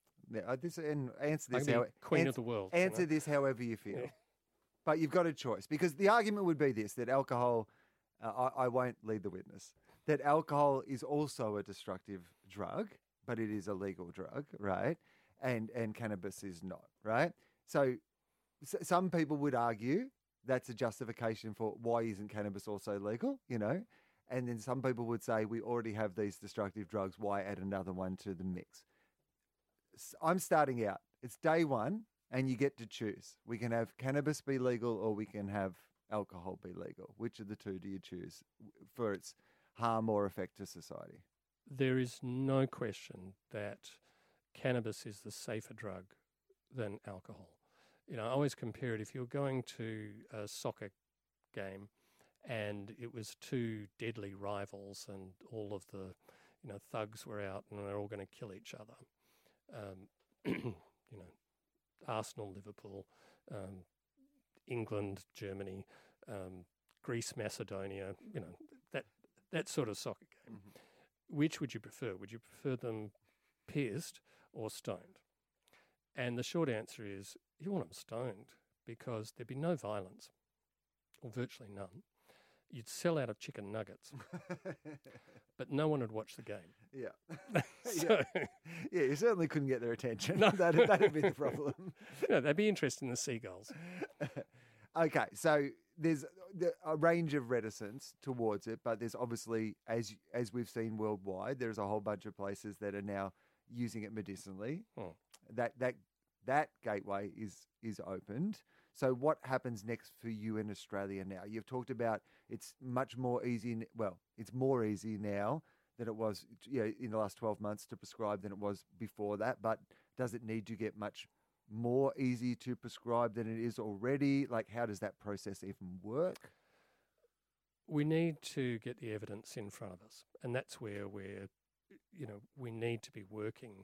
answer this queen of the world. Answer this however you feel. Yeah. But you've got a choice, because the argument would be this, that alcohol, I won't lead the witness, that alcohol is also a destructive drug, but it is a legal drug, right? And cannabis is not, right? So some people would argue that's a justification for why isn't cannabis also legal, And then some people would say we already have these destructive drugs, why add another one to the mix? I'm starting out. It's day one, and you get to choose. We can have cannabis be legal, or we can have alcohol be legal. Which of the two do you choose for its harm or effect to society? There is no question that cannabis is the safer drug than alcohol. I always compare it, if you're going to a soccer game and it was two deadly rivals and all of the thugs were out and they're all going to kill each other. Arsenal, Liverpool, England, Germany, Greece, Macedonia, that sort of soccer game. Mm-hmm. Which would you prefer? Would you prefer them pierced or stoned? And the short answer is you want them stoned, because there'd be no violence, or virtually none. You'd sell out of chicken nuggets, but no one would watch the game. Yeah. Yeah, you certainly couldn't get their attention. No. That'd be the problem. They'd be interested in the seagulls. Okay, so there's a range of reticence towards it, but there's obviously, as we've seen worldwide, there's a whole bunch of places that are now using it medicinally. Oh. That gateway is opened. So what happens next for you in Australia now? You've talked about it's much more easy. Well, it's more easy now than it was in the last 12 months to prescribe than it was before that. But does it need to get much more easy to prescribe than it is already? Like, how does that process even work? We need to get the evidence in front of us, and that's where we need to be working.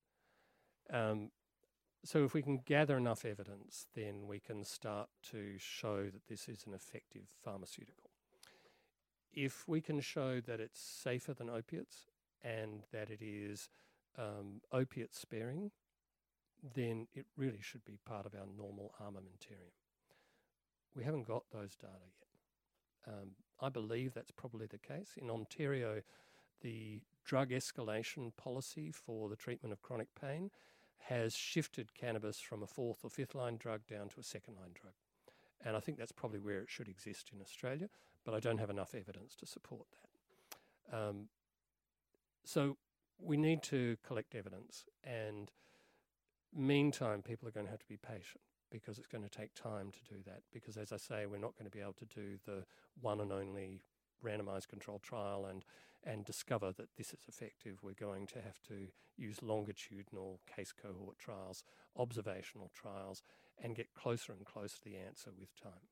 So if we can gather enough evidence, then we can start to show that this is an effective pharmaceutical. If we can show that it's safer than opiates and that it is opiate sparing, then it really should be part of our normal armamentarium. We haven't got those data yet. I believe that's probably the case. In Ontario, the drug escalation policy for the treatment of chronic pain has shifted cannabis from a fourth or fifth line drug down to a second line drug. And I think that's probably where it should exist in Australia, but I don't have enough evidence to support that. So we need to collect evidence, and meantime, people are going to have to be patient, because it's going to take time to do that. Because as I say, we're not going to be able to do the one and only randomized controlled trial and discover that this is effective. We're going to have to use longitudinal case cohort trials, observational trials, and get closer and closer to the answer with time.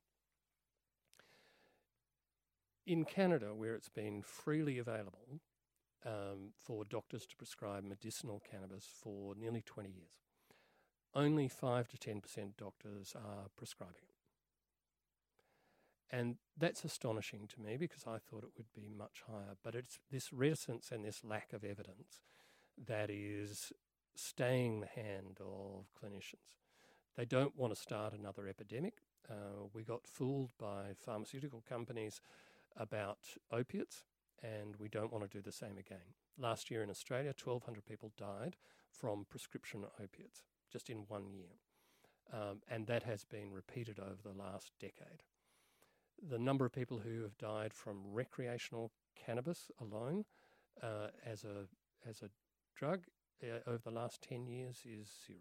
In Canada, where it's been freely available for doctors to prescribe medicinal cannabis for nearly 20 years, only 5 to 10% doctors are prescribing And that's astonishing to me because I thought it would be much higher. But it's this reticence and this lack of evidence that is staying the hand of clinicians. They don't want to start another epidemic. We got fooled by pharmaceutical companies about opiates, and we don't want to do the same again. Last year in Australia, 1,200 people died from prescription opiates just in 1 year. And that has been repeated over the last decade. The number of people who have died from recreational cannabis alone as a drug over the last 10 years is 0.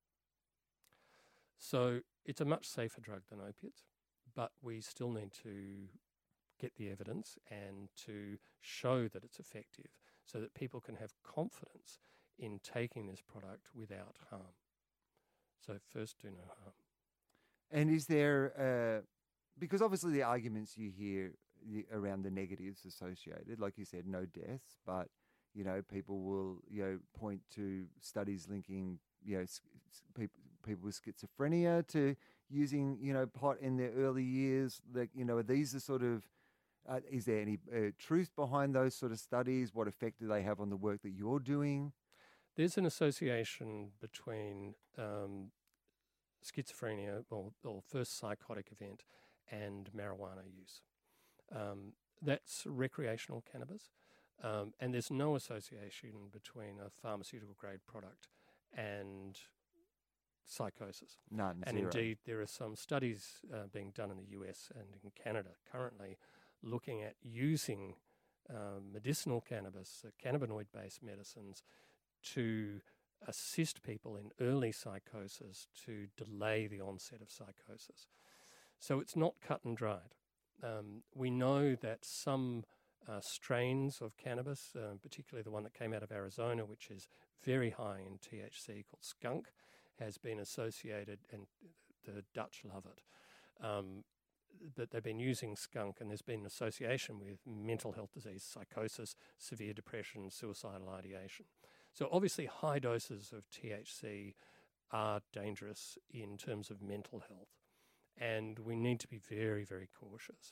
So it's a much safer drug than opiates, but we still need to get the evidence and to show that it's effective so that people can have confidence in taking this product without harm. So first, do no harm. And is there, because obviously the arguments you hear around the negatives associated, like you said, no deaths, but, people will, point to studies linking, people with schizophrenia to using, pot in their early years. Like, are these the sort of, is there any truth behind those sort of studies? What effect do they have on the work that you're doing? There's an association between schizophrenia or first psychotic event and marijuana use. That's recreational cannabis. And there's no association between a pharmaceutical grade product and psychosis. None. And zero. indeed, there are some studies being done in the US and in Canada currently looking at using medicinal cannabis, cannabinoid-based medicines, to assist people in early psychosis to delay the onset of psychosis. So it's not cut and dried. We know that some strains of cannabis, particularly the one that came out of Arizona, which is very high in THC, called skunk, has been associated, and the Dutch love it, but they've been using skunk, and there's been an association with mental health disease, psychosis, severe depression, suicidal ideation. So obviously high doses of THC are dangerous in terms of mental health, and we need to be very, very cautious.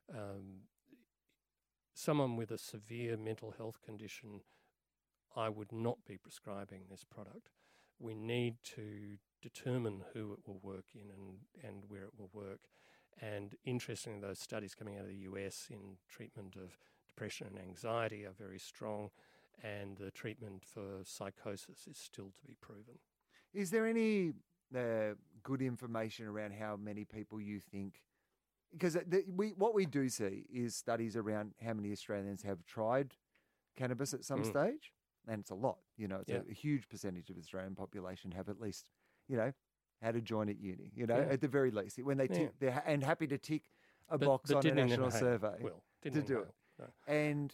Someone with a severe mental health condition, I would not be prescribing this product. We need to determine who it will work in and where it will work. And interestingly, those studies coming out of the US in treatment of depression and anxiety are very strong, and the treatment for psychosis is still to be proven. Is there any good information around how many people you think? Because what we do see is studies around how many Australians have tried cannabis at some stage, and it's a lot. It's a huge percentage of the Australian population have at least, had a joint at uni. At the very least, when they tick, they're and happy to tick a box on a national survey to do it. No. And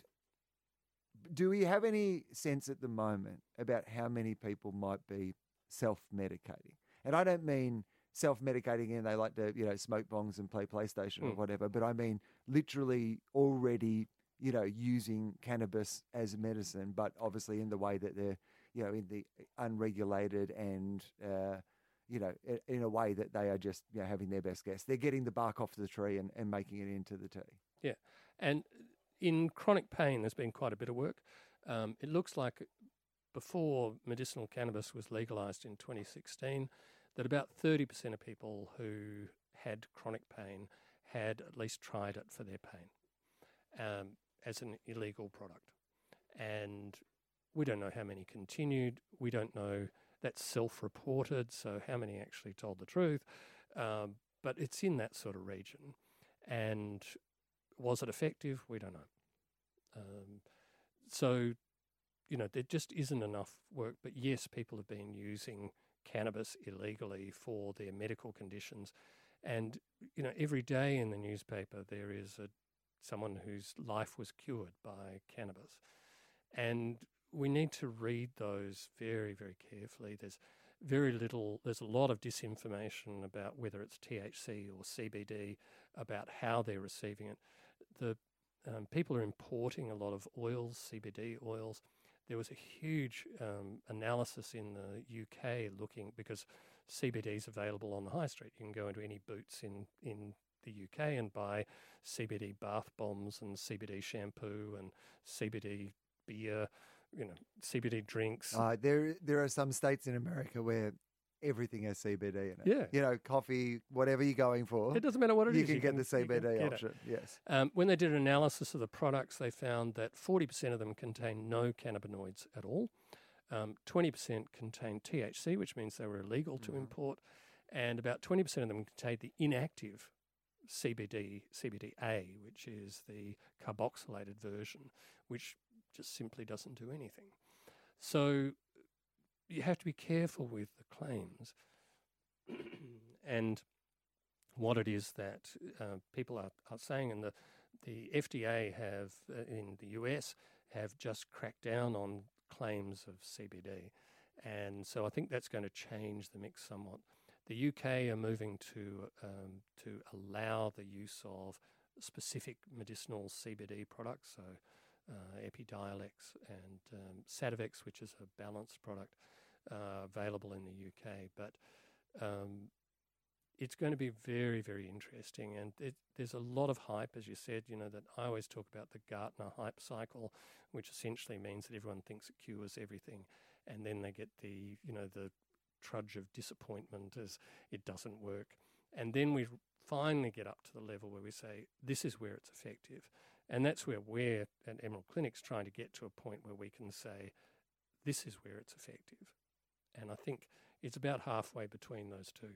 do we have any sense at the moment about how many people might be self-medicating? And I don't mean self-medicating and they like to, smoke bongs and play PlayStation or whatever, but I mean literally already, using cannabis as medicine, but obviously in the way that they're, in the unregulated and, in a way that they are just, having their best guess. They're getting the bark off the tree and making it into the tea. Yeah. And in chronic pain, there's been quite a bit of work. It looks like before medicinal cannabis was legalised in 2016, that about 30% of people who had chronic pain had at least tried it for their pain as an illegal product. And we don't know how many continued. We don't know. That's self-reported, so how many actually told the truth. But it's in that sort of region. And was it effective? We don't know. So, there just isn't enough work. But yes, people have been using cannabis illegally for their medical conditions. And, every day in the newspaper there is someone whose life was cured by cannabis. And we need to read those very, very carefully. There's a lot of disinformation about whether it's THC or CBD, about how they're receiving it. The people are importing a lot of oils, CBD oils. There was a huge analysis in the UK because CBD is available on the high street. You can go into any Boots in the UK and buy CBD bath bombs and CBD shampoo and CBD beer, CBD drinks. There are some states in America where everything has CBD in it. Yeah. Coffee, whatever you're going for. It doesn't matter what it you is. Can get the CBD option. Yes. When they did an analysis of the products, they found that 40% of them contain no cannabinoids at all. 20% contain THC, which means they were illegal to import, and about 20% of them contain the inactive CBDA, which is the carboxylated version, which just simply doesn't do anything. So you have to be careful with the claims and what it is that people are saying. And the FDA have, in the US, have just cracked down on claims of CBD. And so I think that's going to change the mix somewhat. The UK are moving to allow the use of specific medicinal CBD products, so Epidiolex and Sativex, which is a balanced product, available in the UK. But it's going to be very, very interesting. And there's a lot of hype, as you said, that I always talk about the Gartner hype cycle, which essentially means that everyone thinks it cures everything. And then they get the trudge of disappointment as it doesn't work. And then we finally get up to the level where we say, this is where it's effective. And that's where we're at Emerald Clinics trying to get to a point where we can say, this is where it's effective. And I think it's about halfway between those two,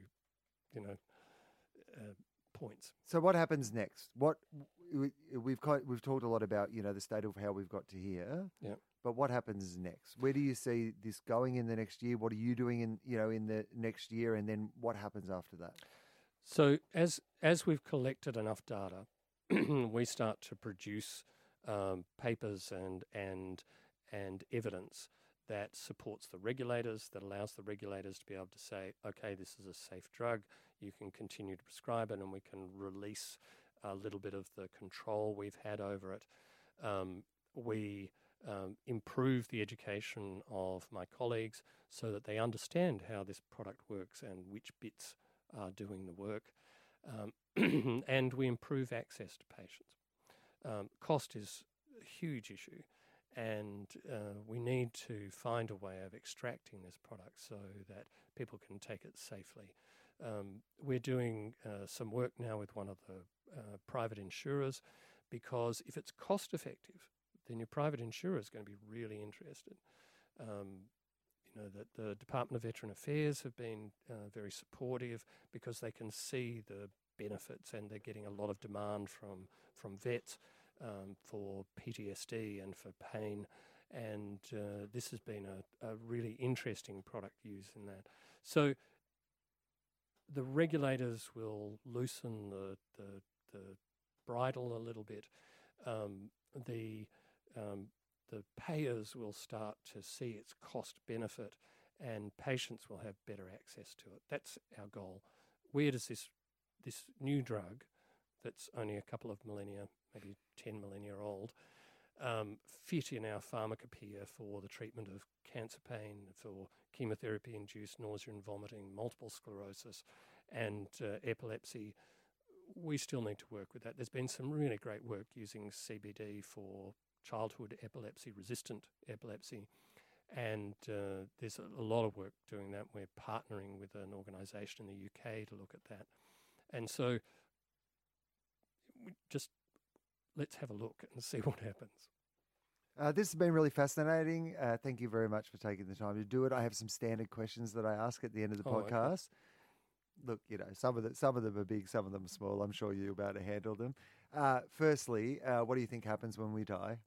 points. So what happens next? We've talked a lot about, the state of how we've got to here. Yeah. But what happens next? Where do you see this going in the next year? What are you doing in the next year? And then what happens after that? So as we've collected enough data, we start to produce papers and evidence that supports the regulators, that allows the regulators to be able to say, okay, this is a safe drug, you can continue to prescribe it, and we can release a little bit of the control we've had over it. We improve the education of my colleagues so that they understand how this product works and which bits are doing the work. And we improve access to patients. Cost is a huge issue, and we need to find a way of extracting this product so that people can take it safely. We're doing some work now with one of the private insurers, because if it's cost effective, then your private insurer is going to be really interested. That the Department of Veteran Affairs have been very supportive because they can see the benefits, and they're getting a lot of demand from vets for PTSD and for pain. And this has been a really interesting product use in that. So the regulators will loosen the bridle a little bit. The payers will start to see its cost benefit, and patients will have better access to it. That's our goal. Where does this new drug, that's only a couple of millennia, maybe 10 millennia old, fit in our pharmacopoeia for the treatment of cancer pain, for chemotherapy-induced nausea and vomiting, multiple sclerosis, and epilepsy? We still need to work with that. There's been some really great work using CBD for childhood epilepsy, resistant epilepsy, and there's a lot of work doing that. We're partnering with an organisation in the UK to look at that. And so let's have a look and see what happens. This has been really fascinating. Thank you very much for taking the time to do it. I have some standard questions that I ask at the end of the podcast. Okay. Look, some of them are big, some of them are small. I'm sure you'll be able to handle them. Firstly, what do you think happens when we die?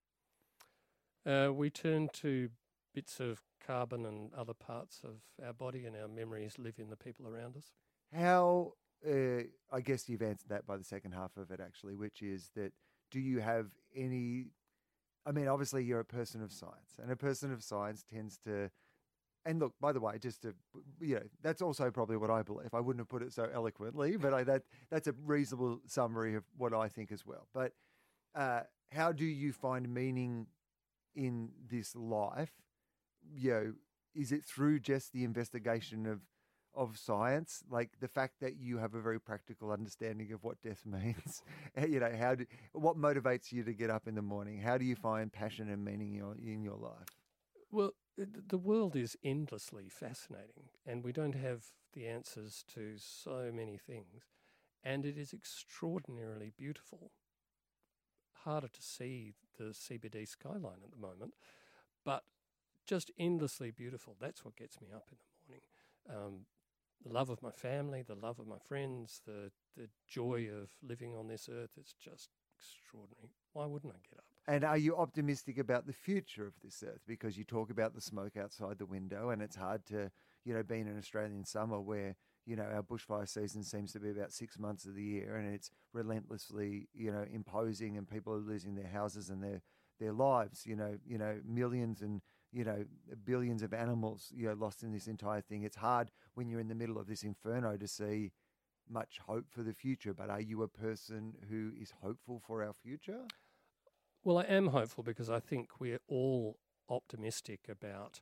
We turn to bits of carbon and other parts of our body, and our memories live in the people around us. How, I guess you've answered that by the second half of it, actually, which is that, do you have any, obviously you're a person of science, and a person of science tends to, and look, by the way, just to, that's also probably what I believe. I wouldn't have put it so eloquently, but that's a reasonable summary of what I think as well. But how do you find meaning in this life? Is it through just the investigation of science, like the fact that you have a very practical understanding of what death means. What motivates you to get up in the morning? How do you find passion and meaning in your life? Well, the world is endlessly fascinating, and we don't have the answers to so many things, and it is extraordinarily beautiful. Harder to see the CBD skyline at the moment, but just endlessly beautiful. That's what gets me up in the morning. The love of my family, the love of my friends, the joy of living on this earth, it's just extraordinary. Why wouldn't I get up? And are you optimistic about the future of this earth? Because you talk about the smoke outside the window, and it's hard to, be in an Australian summer where, our bushfire season seems to be about 6 months of the year, and it's relentlessly, imposing, and people are losing their houses and their lives, millions and, billions of animals, lost in this entire thing. It's hard when you're in the middle of this inferno to see much hope for the future. But are you a person who is hopeful for our future? Well, I am hopeful because I think we're all optimistic about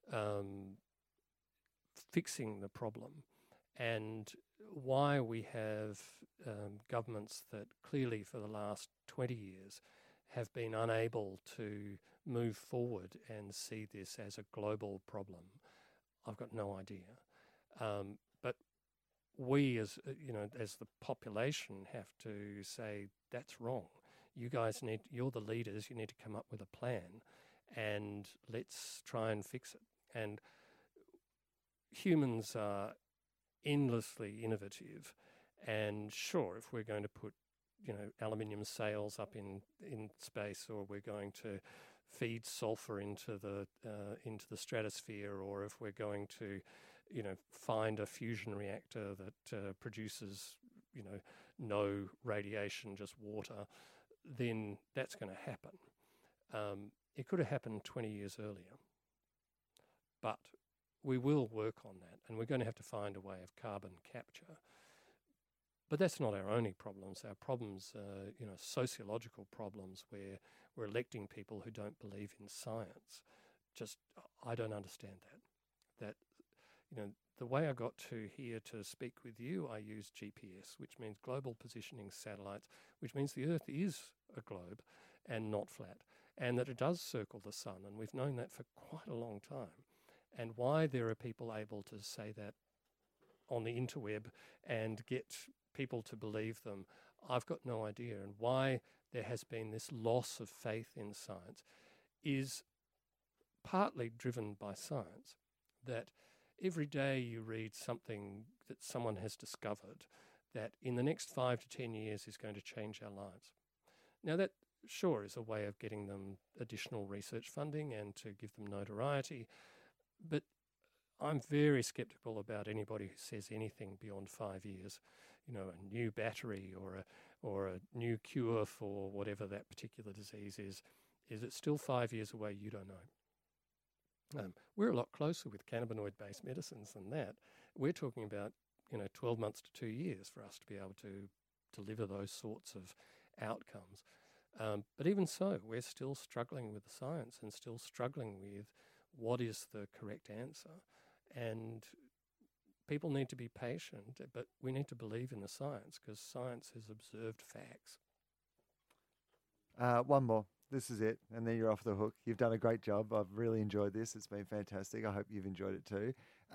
fixing the problem, and why we have governments that clearly for the last 20 years have been unable to move forward and see this as a global problem. I've got no idea. But we as the population have to say, that's wrong. You guys you're the leaders, you need to come up with a plan and let's try and fix it. And humans are endlessly innovative, and sure, if we're going to put aluminium sails up in space, or we're going to feed sulfur into the stratosphere, or if we're going to find a fusion reactor that produces no radiation, just water, then that's going to happen. It could have happened 20 years earlier, but we will work on that, and we're going to have to find a way of carbon capture. But that's not our only problems. Our problems are, sociological problems where we're electing people who don't believe in science. I don't understand that. The way I got to here to speak with you, I used GPS, which means Global Positioning Satellites, which means the Earth is a globe and not flat, and that it does circle the sun, and we've known that for quite a long time. And why there are people able to say that on the interweb and get people to believe them, I've got no idea. And why there has been this loss of faith in science is partly driven by science, that every day you read something that someone has discovered that in the next 5 to 10 years is going to change our lives. Now that sure is a way of getting them additional research funding and to give them notoriety, but I'm very sceptical about anybody who says anything beyond 5 years. A new battery or a new cure for whatever that particular disease is it still 5 years away? You don't know. We're a lot closer with cannabinoid-based medicines than that. We're talking about 12 months to 2 years for us to be able to deliver those sorts of outcomes. But even so, we're still struggling with the science and still struggling with what is the correct answer. And people need to be patient, but we need to believe in the science because science has observed facts. One more. This is it, and then you're off the hook. You've done a great job. I've really enjoyed this. It's been fantastic. I hope you've enjoyed it too.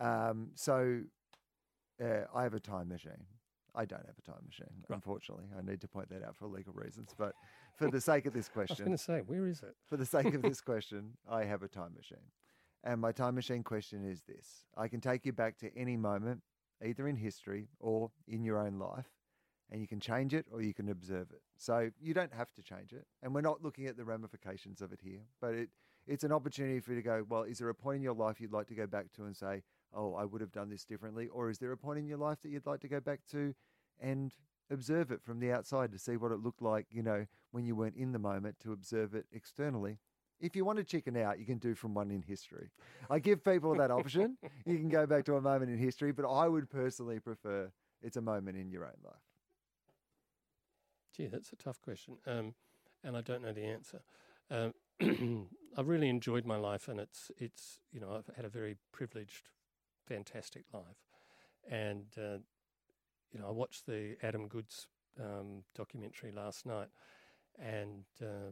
I have a time machine. I don't have a time machine, unfortunately. I need to point that out for legal reasons. But for the sake of this question... I was going to say, where is it? For the sake of this question, I have a time machine. And my time machine question is this. I can take you back to any moment, either in history or in your own life, and you can change it or you can observe it. So you don't have to change it. And we're not looking at the ramifications of it here, but it's an opportunity for you to go, well, is there a point in your life you'd like to go back to and say, oh, I would have done this differently? Or is there a point in your life that you'd like to go back to and observe it from the outside to see what it looked like, when you weren't in the moment, to observe it externally? If you want to chicken out, you can do from one in history. I give people that option. You can go back to a moment in history, but I would personally prefer it's a moment in your own life. Gee, that's a tough question, and I don't know the answer. I've really enjoyed my life, and it's I've had a very privileged, fantastic life, And, I watched the Adam Goodes documentary last night, and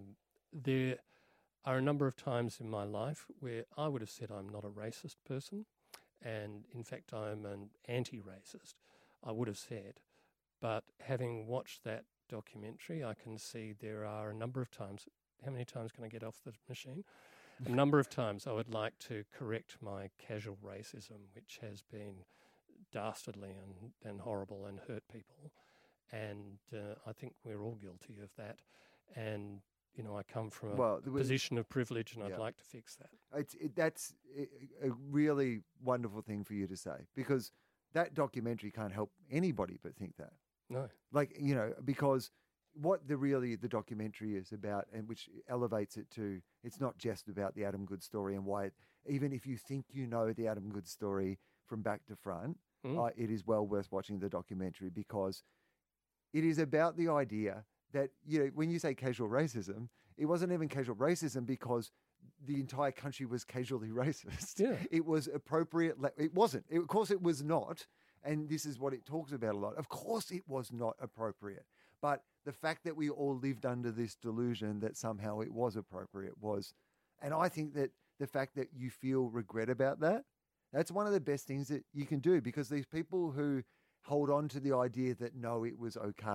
there are a number of times in my life where I would have said I'm not a racist person, and in fact I'm an anti-racist, I would have said. But having watched that documentary, I can see there are a number of times. How many times can I get off the machine? A number of times I would like to correct my casual racism, which has been dastardly and horrible and hurt people. And I think we're all guilty of that. And, I come from a position of privilege, and I'd like to fix that. That's a really wonderful thing for you to say, because that documentary can't help anybody but think that. No. Because what the documentary is about, and which elevates it to, it's not just about the Adam Goodes story and why, even if you think you know the Adam Goodes story from back to front, it is well worth watching the documentary, because it is about the idea that, when you say casual racism, it wasn't even casual racism because the entire country was casually racist. Yeah. It was appropriate. It wasn't. Of course it was not. And this is what it talks about a lot. Of course it was not appropriate. But the fact that we all lived under this delusion that somehow it was appropriate was, and I think that the fact that you feel regret about that, that's one of the best things that you can do, because these people who hold on to the idea that, no, it was okay.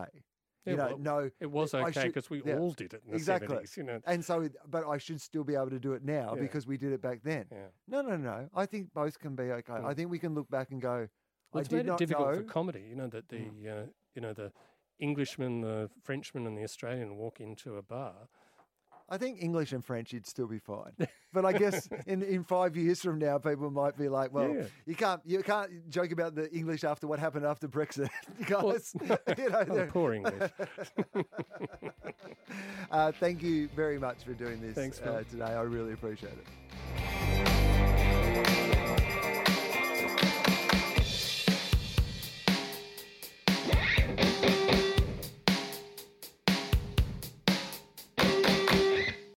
No, it was okay because we all did it in the 70s. And so, but I should still be able to do it now because we did it back then. Yeah. No. I think both can be okay. I think we can look back and go, it's made it difficult for comedy, that the Englishman, the Frenchman and the Australian walk into a bar. I think English and French, you'd still be fine. But I guess in 5 years from now, people might be like, well, you can't joke about the English after what happened after Brexit. Poor English. Thank you very much for doing this. Thanks, today. I really appreciate it.